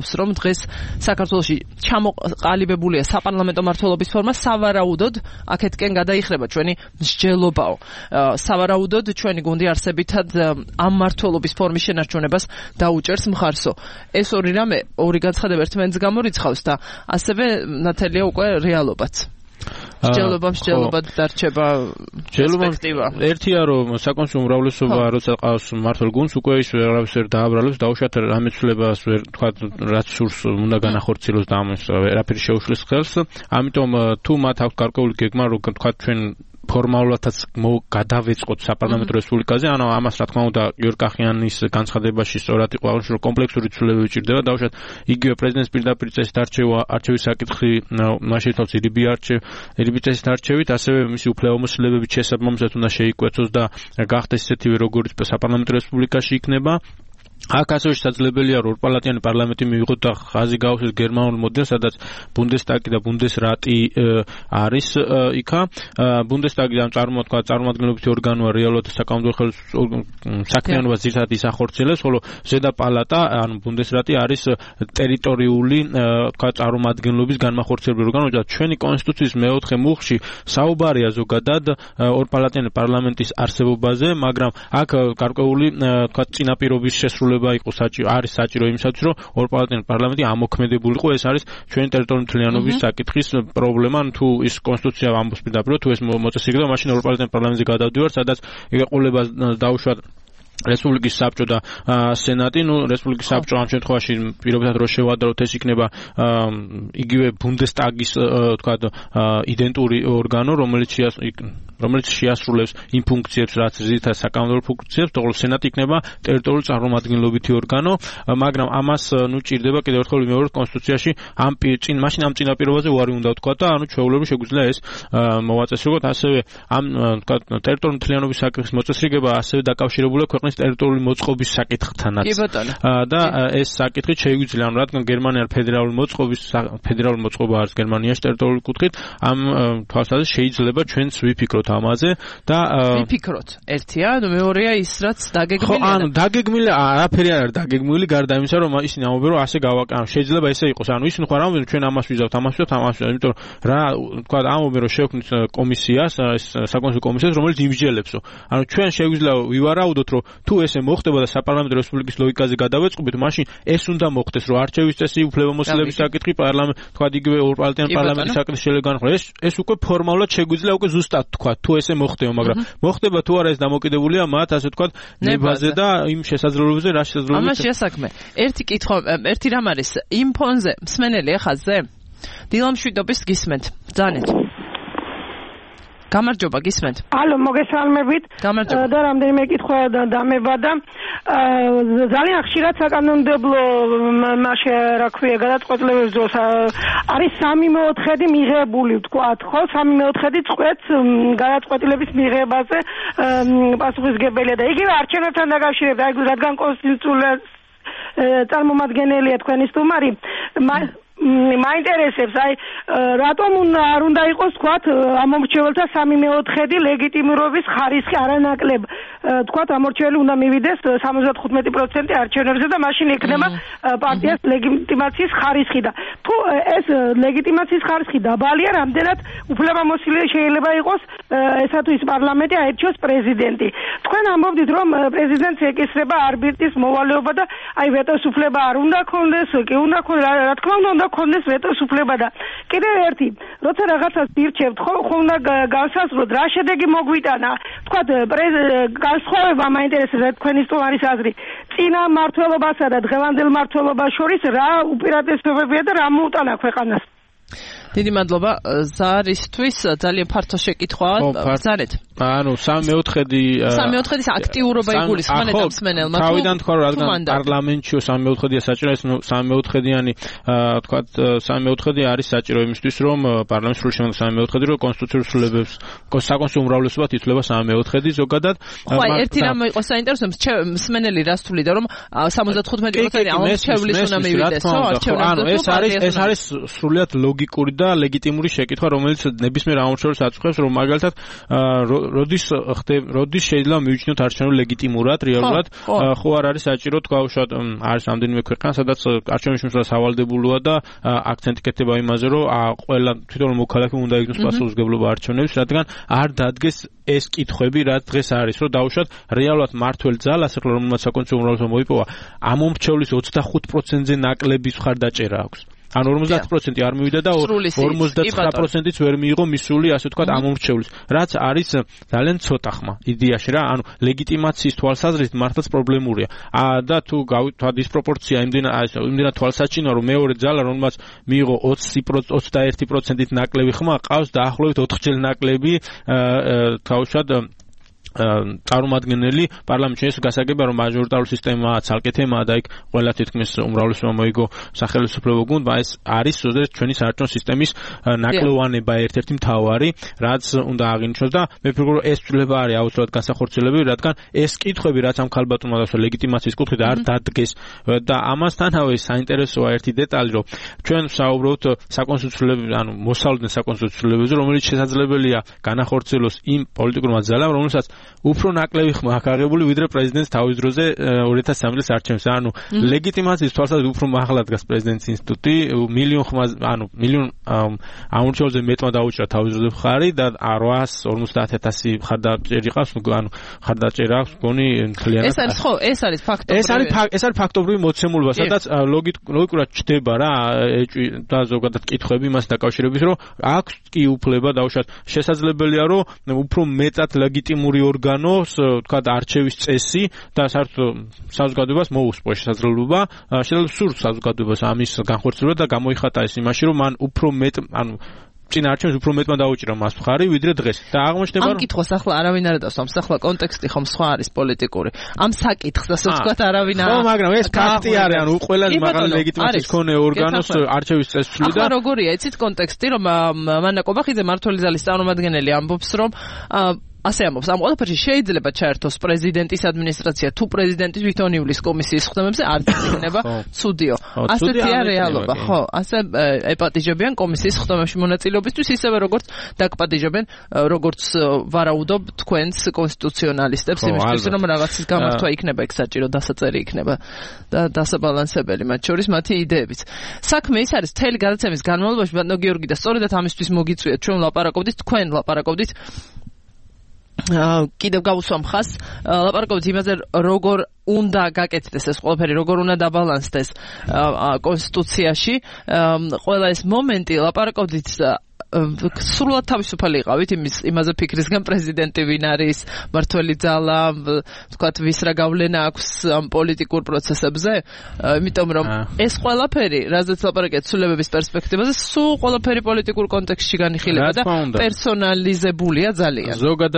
გავს, რომ დღეს საქართველოში ჩამოყალიბებულია საპარლამენტო მმართველობის ფორმა, სავარაუდოდ აქეთკენ გადაიხრება ჩვენი მსჯელობაო. სავარაუდოდ ჩვენი გუნდი არსებითად ამ მმართველობის ფორმის შენარჩუნებას დაუჭერს მხარსო. ეს ორი რამე, ორი განცხადება ერთმანეთს გამორიცხავს და ასევე ნათელია უკვე რეალობაც. მსჯელობა დარჩება პერსპექტივა. ერთია რომ საკონსულტო უმრავლესობა როცა ყავს მმართველ გუნდს უკვე ის ვერავის ვერ დააბრალებს, დაუშვათ რამეცვლებას ვერ თქვა რაც სურს უნდა განახორციელოს და ამას ვერაფერი შეუშლის ხელს. ამიტომ თუ მათ აქვს გარკვეული გეგმა რომ თქვა ჩვენ ფორმალურადაც გადავეწყოთ საპარლამენტო რესპუბლიკაზე, ანუ ამას რა თქმა უნდა გიორგი კახიანის განცხადებაში სწორად იყო აღნიშნული, რომ კომპლექსური ცვლილებები ჭირდება, დაუშვათ იგივე პრეზიდენტის პირდაპირ წესით არჩევის საკითხი მას შეიცავს ირიბი წესით არჩევით, ასევე მისი უფლებამოსილებების შესაბამისად უნდა შეიკვეცოს და გახდეს ისეთივე როგორც საპარლამენტო რესპუბლიკაში იქნება. აქ ასევე შესაძლებელია რომ ორპალატიანი პარლამენტი მივიღოთ და ხაზი გაუხსნას გერმანულ მოდელს, სადაც ბუნდესტაგი და ბუნდესრატი არის იქა. ბუნდესტაგი და წარმომადგენლობითი ორგანოა რეალურად საკანონმდებლო საქმიანობას ძირითადად ის ახორციელებს, ხოლო ზედა პალატა, ანუ ბუნდესრატი არის ტერიტორიული წარმომადგენლობის განმახორციელებელი ორგანო და ჩვენი კონსტიტუციის მეოთხე მუხლში საუბარია ზოგადად ორპალატიანი პარლამენტის არსებობაზე, მაგრამ აქ გარკვეული წინაპირობის შესრულება არის საჭირო იმისათვის, რომ ორპალატიანი პარლამენტი ამოქმედებულიყო. ეს არის ჩვენი ტერიტორიული მთლიანობის საკითხის პრობლემა. თუ ის კონსტიტუცია ამბობს პირდაპირ, თუ ეს მოწესრიგება, მაშინ ორპალატიანი პარლამენტზე გადავდივართ, სადაც ეყოლება დაუშვათ რესპუბლიკის საბჭო და სენატი. რესპუბლიკის საბჭო ამ შემთხვევაში პირობითად რო შევადაროთ, ეს იქნება იგივე ბუნდესტაგის იდენტური ორგანო, რომელიც შეასრულებს იმ ფუნქციებს, რაც ძირითადად საკანონმდებლო ფუნქციებს, თუმცა სენატი იქნება ტერიტორიული წარმომადგენლობითი ორგანო, მაგრამ ამას ჭირდება კიდევ ერთხელ ვიმეორებთ კონსტიტუციაში მაშინ ამ წინაპირობაზე უარი უნდა ვთქვა და ჩვეულებრივ შეგვიძლია ეს მოვაწესრიგოთ. ასევე ამ ტერიტორიული მთლიანობის საკითხის მოწესრიგება ასევე დაკავშირებულია ქვეყნის ტერიტორიული მოწყობის საკითხთანაც. და ეს საკითხი შეგვიძლია, რადგან გერმანია ფედერალური მოწყობა არის გერმანიაში ტერიტორიული კუთხით, ამ თვალსაზრისით შეიძლება ჩვენც ვიფიქროთ ამაზე და ვიფიქროთ. ერთია, მეორეა ის რაც დაგეგმილია. ხო, ანუ დაგეგმილი არაფერი არ არის დაგეგმილი, გარდა იმისა, რომ ისინი ამბობენ, რომ ასე გავაკეთებთ. შეიძლება ესე იყოს. ანუ ისინი ხარ ამბობენ, ჩვენ ამას ვიზავთ, იმიტომ რა თქვა ამბობენ, რომ შევქმნით კომისიას, საკონსულტო კომისიას, რომელიც იმსჯელებსო. ანუ ჩვენ შეგვიძლია ვივარაუდოთ, რომ თუ ესე მოხდება და საპარლამენტო რესპუბლიკის ლოგიკაზე გადავეწყობთ, მაშინ ეს უნდა მოხდეს, რომ არჩევის წესი, უფლებამოსილების საკითხი, თქვა იგივე ორპალატიანი პარლამენტის საკითხი შეიძლება განხილვა. ეს უკვე ფორმალურად შეგვიძლია უკვე ზუსტად თქვა, თუ ესე მოხდება, მაგრამ მოხდება თუ არა ეს დამოკიდებულია მათ, ასე თქვა, ნებაზე და იმ შესაძლებლობებზე, რა შესაძლებლობებით. ამას შესაქმე. ერთი კითხვა, ერთი რამ არის, იმ ფონზე მსმენელია ხაზზე? დილამშვიდობის გისმენთ. ბრძანეთ. გამარჯობა, გისმენთ. ალო, მოგესალმებით. და რამდენიმე კითხვა დამება და ძალიან ხშირად საკანონმდებლო რა ქვია, გადაწყვეტილების დროს არის 3/4 მიღებული, ვთქვათ, ხო? 3/4 წყვეტს გადაწყვეტილების მიღებაზე პასუხისგებელია და იგივე არჩევნებთან დაკავშირებით, რადგან კონსტიტუცია წარმომადგენელია თქვენი სტუმარი, მაინტერესებს, რატომ არ უნდა იყოს, თქვათ, ამორჩეველთა 3/4 ლეგიტიმირობის ხარისხი არანაკლებ, თქვათ, ამორჩეველი უნდა მივიდეს 75% არჩევნებზე და მაშინ ექნება პარტიას ლეგიტიმაციის ხარისხი და თუ ეს ლეგიტიმაციის ხარისხი დაბალია, რამდენად უფლებამოსილი შეიძლება იყოს ესა თუ ის პარლამენტი აირჩიოს პრეზიდენტი. თქვენ ამბობდით, რომ პრეზიდენტს ეკისრება არბიტრის მოვალეობა და ვეტოს უფლება არ უნდა ქონდეს, კი უნდა ქონდეს, რა თქმა უნდა ქონდეს ვეტოს უფლება და კიდევ ერთი, როცა რაღაცას ირჩევთ, ხო უნდა განსაზღვროთ, რა შედეგი მოგვიტანა, თქვათ, განსხვავება მაინტერესებს თქვენი სტუმარის აზრი, წინა მმართველობასა და დღევანდელ მმართველობას შორის რა უპირატესობებია და რა მოუტანა ქვეყანას. დიდი მადლობა ზარისთვის, ძალიან ფართო შეკითხვაა. ბრძანეთ. ანუ 3/4 აქტიურობა იგულისხმება ნეტამსმენელმა. თავიდან თქვა, რადგან პარლამენტშიო 3/4 საჭირო, ეს 3/4-იანი თქვა 3/4 არის საჭირო იმისთვის, რომ პარლამენტში სრული შემდგომ 3/4 რომ კონსტიტუციურ სრულებებს საკონსულტო უმრავლესობად ითვლება 3/4 ზოგადად. ხო, ერთი რამ იყო საინტერესო, მსმენელი რას თვლიდა, რომ 75% ამორჩევლის უნდა მივიდეს, ხო? ანუ ეს არის სრულიად ლოგიკური და და ლეგიტიმური შეკითხვა, რომელიც ნებისმიერ ამორჩეულს აწუხებს, რომ მაგალითად როდის შეიძლება მივიჩნიოთ არჩევნები ლეგიტიმურად, რეალურად, ხო არ არის საჭირო თქვა არის რამდენიმე ქვეყანა, სადაც არჩევნების შემოსვლა სავალდებულოა და აქცენტი კეთდება იმაზე, რომ ყველა თვითონ მოქალაქე უნდა იქნოს პასუხისმგებლობა არჩევნებს, რადგან არ დადგეს ეს კითხვები, რაც დღეს არის, რომ დაუშვათ რეალურად მართველ ძალას, ახლა რომელმაც საკონსტიტუციო უმრავლესობა მოიპოვა, ამ მომრჩევლის 25%-ზე ნაკლების მხარდაჭერა აქვს. ანუ 50% არ მივიდა და 59%-იც ვერ მიიღო მისული, ასე ვთქვათ, ამ მომრჩევლის, რაც არის ძალიან ცოტა ხმა იდეაში რა, ანუ ლეგიტიმაციის თვალსაზრისით მართლაც პრობლემურია. და თუ გავთვალ დისპროპორცია იმდენად თვალსაჩინოა, რომ მეორე ძალა, რომელმაც მიიღო 21%-ით ნაკლები ხმა, ყავს დაახლოებით 4-ჯერ ნაკლები თავშად წარმომადგენელი პარლამენტში. ეს გასაგებია, რომ მაჟორიტარული სისტემაა ცალკე თემაა და იქ ყველა თითქმის უმრავლესობა მოიგო სახელმწიფო გუნდმა. ეს არის ზოგადად ჩვენი საარჩევნო სისტემის ნაკლოვანება ერთ-ერთი მთავარი, რაც უნდა აღინიშნოს და მე ვფიქრობ, რომ ეს ცვლილება არის აუცილებლად განსახორციელებელი, რადგან ეს კითხვები, რაც ამ ქალბატონმა დასვა ლეგიტიმაციის კუთხით არ დადგეს და ამასთანავე საინტერესოა ერთი დეტალი, რომ ჩვენ ვსაუბრობთ საკონსტიტუციო, ანუ მოსალოდნელ საკონსტიტუციოებზე, რომელიც შესაძლებელია განახორციელოს იმ პოლიტიკურმა ძალამ, რომელსაც უფრო ნაკლები ხმა აქვს აღებული, ვიდრე პრეზიდენტს თავის დროზე 2003 წლის არჩევნებში. ანუ ლეგიტიმაციის თვალსაზრისით უფრო მაღლა დგას პრეზიდენტის ინსტიტუტი, მილიონ ამორჩეულზე მეტმა დაუჭირა თავის დროზე მხარი და 850,000 მხარდაჭერი ყავს, ანუ მხარდაჭერა აქვს მგონი მთლიანად. ეს არის ხო, ეს არის ფაქტობრივი. ეს არის ფაქტობრივი მოცემულობა, სადაც ლოგიკურად ჩდება რა და ზოგადად კითხვები იმას დაკავშირებით, რომ აქვს კი უფლება დაუშვათ შესაძლებელია, რომ უფრო მეტად ლეგიტიმური ორგანოს, თქვა არჩევის წესი და საერთოდ საზოგადოებას მოუსწრო შესაძლებლობა, შეიძლება სურთ საზოგადოებას ამის განხორციელება და გამოიხატა ეს იმაში, რომ მან უფრო მეტ, ანუ წინა არჩევნებს უფრო მეტმა დაუჭირა მას მხარი, ვიდრე დღეს. და აღმოჩნდება, რომ ამ კითხვას ახლა არავინ არ ადასვამს, ახლა კონტექსტი ხომ სხვა არის პოლიტიკური. ამ საკითხს ასე ვთქვათ, არავინ არ. ხო, მაგრამ ეს ფაქტი არის, ანუ ყველა მაღალი ლეგიტიმაციის მქონე ორგანოს არჩევის წესს ცვლიდა. ახლა როგორია, იცით კონტექსტი, რომ მანდა კობახიძე მმართველი ძალის წარმომადგენელი ამბობს, რომ ასე ამბობს, ამ ყველაფერში შეიძლება ჩაერთოს პრეზიდენტის ადმინისტრაცია, თუ პრეზიდენტის თვითონ იulis კომისიის ხდომებზე არ იქნება ცუდიო. ასეთია რეალობა, ხო, ასე ეპატიჟებიან კომისიის ხდომებში მონაწილეობისთვის, ისევე როგორც დაგპატიჟებენ, როგორც ვარაუდობ თქვენს კონსტიტუციონალისტებს, იმისთვის, რომ რაღაცის გამართვა იქნება, ეგ საჭირო დასაწერი იქნება და დასაბალანსებელი მათ შორის მათი იდეებიც. საქმე ის არის, მთელი გადაცემის განმავლობაში ბატონო გიორგი და სწორედაც ამისთვის მოგიწვიეთ, ჩვენ ლაპარაკობდით, თქვენ ლაპარაკობდით კიდევ გავუსვამ ხას, ლაპარაკობთ იმაზე, როგორ უნდა გაკეთდეს ეს ყველაფერი, როგორ უნდა დაბალანსდეს კონსტიტუციაში. ყველა ეს მომენტი ლაპარაკობთ სრულად თავისუფალი იყავით იმაზე ფიქრისგან, პრეზიდენტი ვინ არის, მმართველი ძალა, თქვათ ვის რა გავლენა აქვს ამ პოლიტიკურ პროცესებზე, იმიტომ რომ ეს ყველაფერი, რაზეც ლაპარაკეთ ცვლილებების პერსპექტივაზე, სულ ყველაფერი პოლიტიკურ კონტექსტში განიხილება და პერსონალიზებულია ძალიან.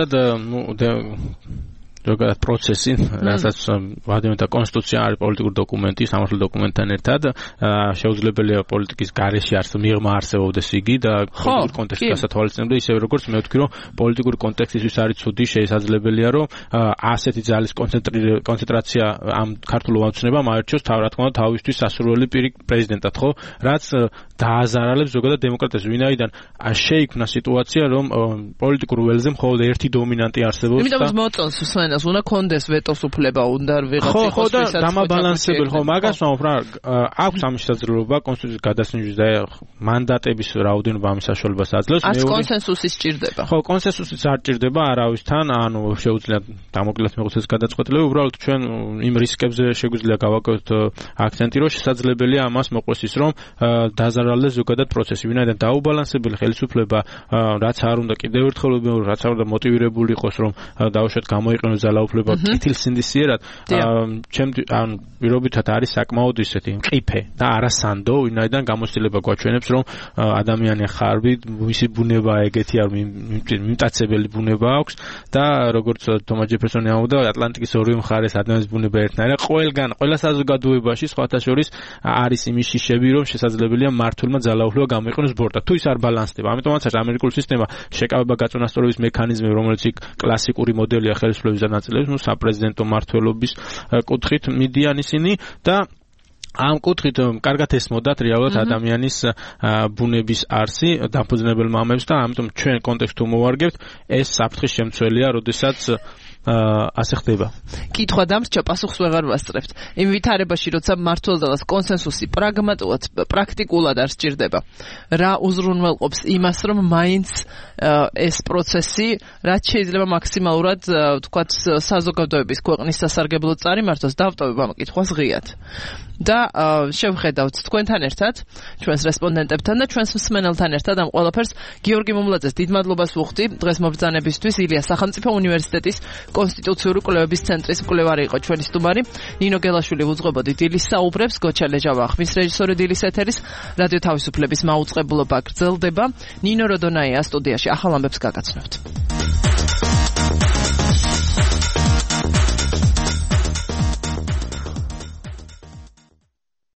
ზოგადად პროცესი, რასაც ვადიმეთა კონსტიტუცია არის პოლიტიკური დოკუმენტი, სამართლიანი დოკუმენტთან ერთად, შეუძლებელია პოლიტიკის გარეშე მიღმა არსებობდეს იგი და პოლიტიკურ კონტექსტში გასათვალისწინებდა, ისევე როგორც მე ვთქვი, რომ პოლიტიკური კონტექსტისთვის არის ცუდი, შესაძლებელია, რომ ასეთი ძალის კონცენტრაცია ამ ქართულ ომაცნებამ აერჩიოს რა თქმა უნდა თავისთვის სასურველი პირი პრეზიდენტად, ხო, რაც დააზარალებს ზოგადად დემოკრატიას, ვინაიდან შეიქმნა სიტუაცია, რომ პოლიტიკურ ველზე მხოლოდ ერთი დომინანტი არსებობს და იმიტომ მოწონს სვენას უნდა კონდეს ვეტოს უფლება, უნდა ვიღაც იყოს ვისაც დამაბალანსებელი, ხო, მაგას ვამბობ რა, აქვს ამ შესაძლებლობა კონსტიტუციის გადასანიშნვის და მანდატების რაოდენობა ამის საშუალებას აძლევს. ას კონსენსუსი სჭირდება. ხო, კონსენსუსიც არ სჭირდება არავისთან, ანუ შეუძლია დამოკლედ მიღოს გადაწყვეტილება, უბრალოდ ჩვენ იმ რისკებზე შეგვიძლია გავაკეთოთ აქცენტი, რომ შესაძლებელია ამას მოყვეს ის, რომ დაზარალდეს ზოგადად პროცესი, ვინაიდან დაუბალანსებელი ხელისუფლება, რაც არ უნდა კიდევ ერთხელ, რაც არ უნდა მოტივირებული იყოს, რომ დაუშვათ გამოიყენოს ძალაუფლება კეთილსინდისიერად, ან პირობითად არის საკმაოდ ისეთი მყიფე და არასანდო, ვინაიდან გამოცდილება გვაჩვენებს, რომ ადამიანი ხარბი, მისი ბუნება ეგეთი არ მიმტაცებელი ბუნება აქვს და როგორც თომა ჯეფერსონი ამბობდა, ატლანტიკის ორივე მხარეს ადამიანის ბუნება ერთნაირია, ყველა საზოგადოებაში სხვათა შორის არის იმის შიშები, რომ შესაძლებელია მართულმა ძალაუფლება გამოიყენოს ბორტად. თუ ის არ ბალანსდება, ამიტომაც ამერიკული სისტემა შეკავება გაწონასწორების მექანიზმი, რომელიც კლასიკური მოდელია ხელისუფლების ნაწილების, საპრეზიდენტო მმართველობის კუთხით მიდიან ისინი და ამ კუთხით კარგად ესმოდათ რეალურად ადამიანის ბუნების არსი დამფუძნებელ მამებს და ამიტომ ჩვენ კონტექსტს თუ მოვარგებთ ეს საფრთხის შემცველია, როდესაც ასე ხდება. კითხვა დამრჩა, პასუხს ვეღარ ვასწრებთ. იმ ვითარებაში, როცა მმართველდელას კონსენსუსი პრაგმატულად, პრაქტიკულად არ სჭირდება. რა უზრუნველყოფს იმას, რომ მაინც ეს პროცესი, რაც შეიძლება მაქსიმალურად, თქვათ, საზოგადოების ქვეყნის სასარგებლოდ წარიმართოს, დავტოვებ ამ კითხვას ღიად. და შევხედავთ თქვენთან ერთად, ჩვენს რესპონდენტებთან და ჩვენს მსმენელთან ერთად ამ ყველაფერს. გიორგი მომლაძეს დიდ მადლობას ვუხდი დღეს მობრძანებისთვის. ილია სახელმწიფო უნივერსიტეტის კონსტიტუციური კვლევების ცენტრის მკვლევარი იყო ჩვენი სტუმარი. ნინო გელაშვილი უძღვებოდი დილის საუბრებს, გოჩა ლეჟავა ხმის რეჟისორი დილის ეთერის, რადიო თავისუფლების მაუწყებლობა გრძელდება. ნინო როდონაია სტუდიაში ახალ ამბებს გაგაცნობთ.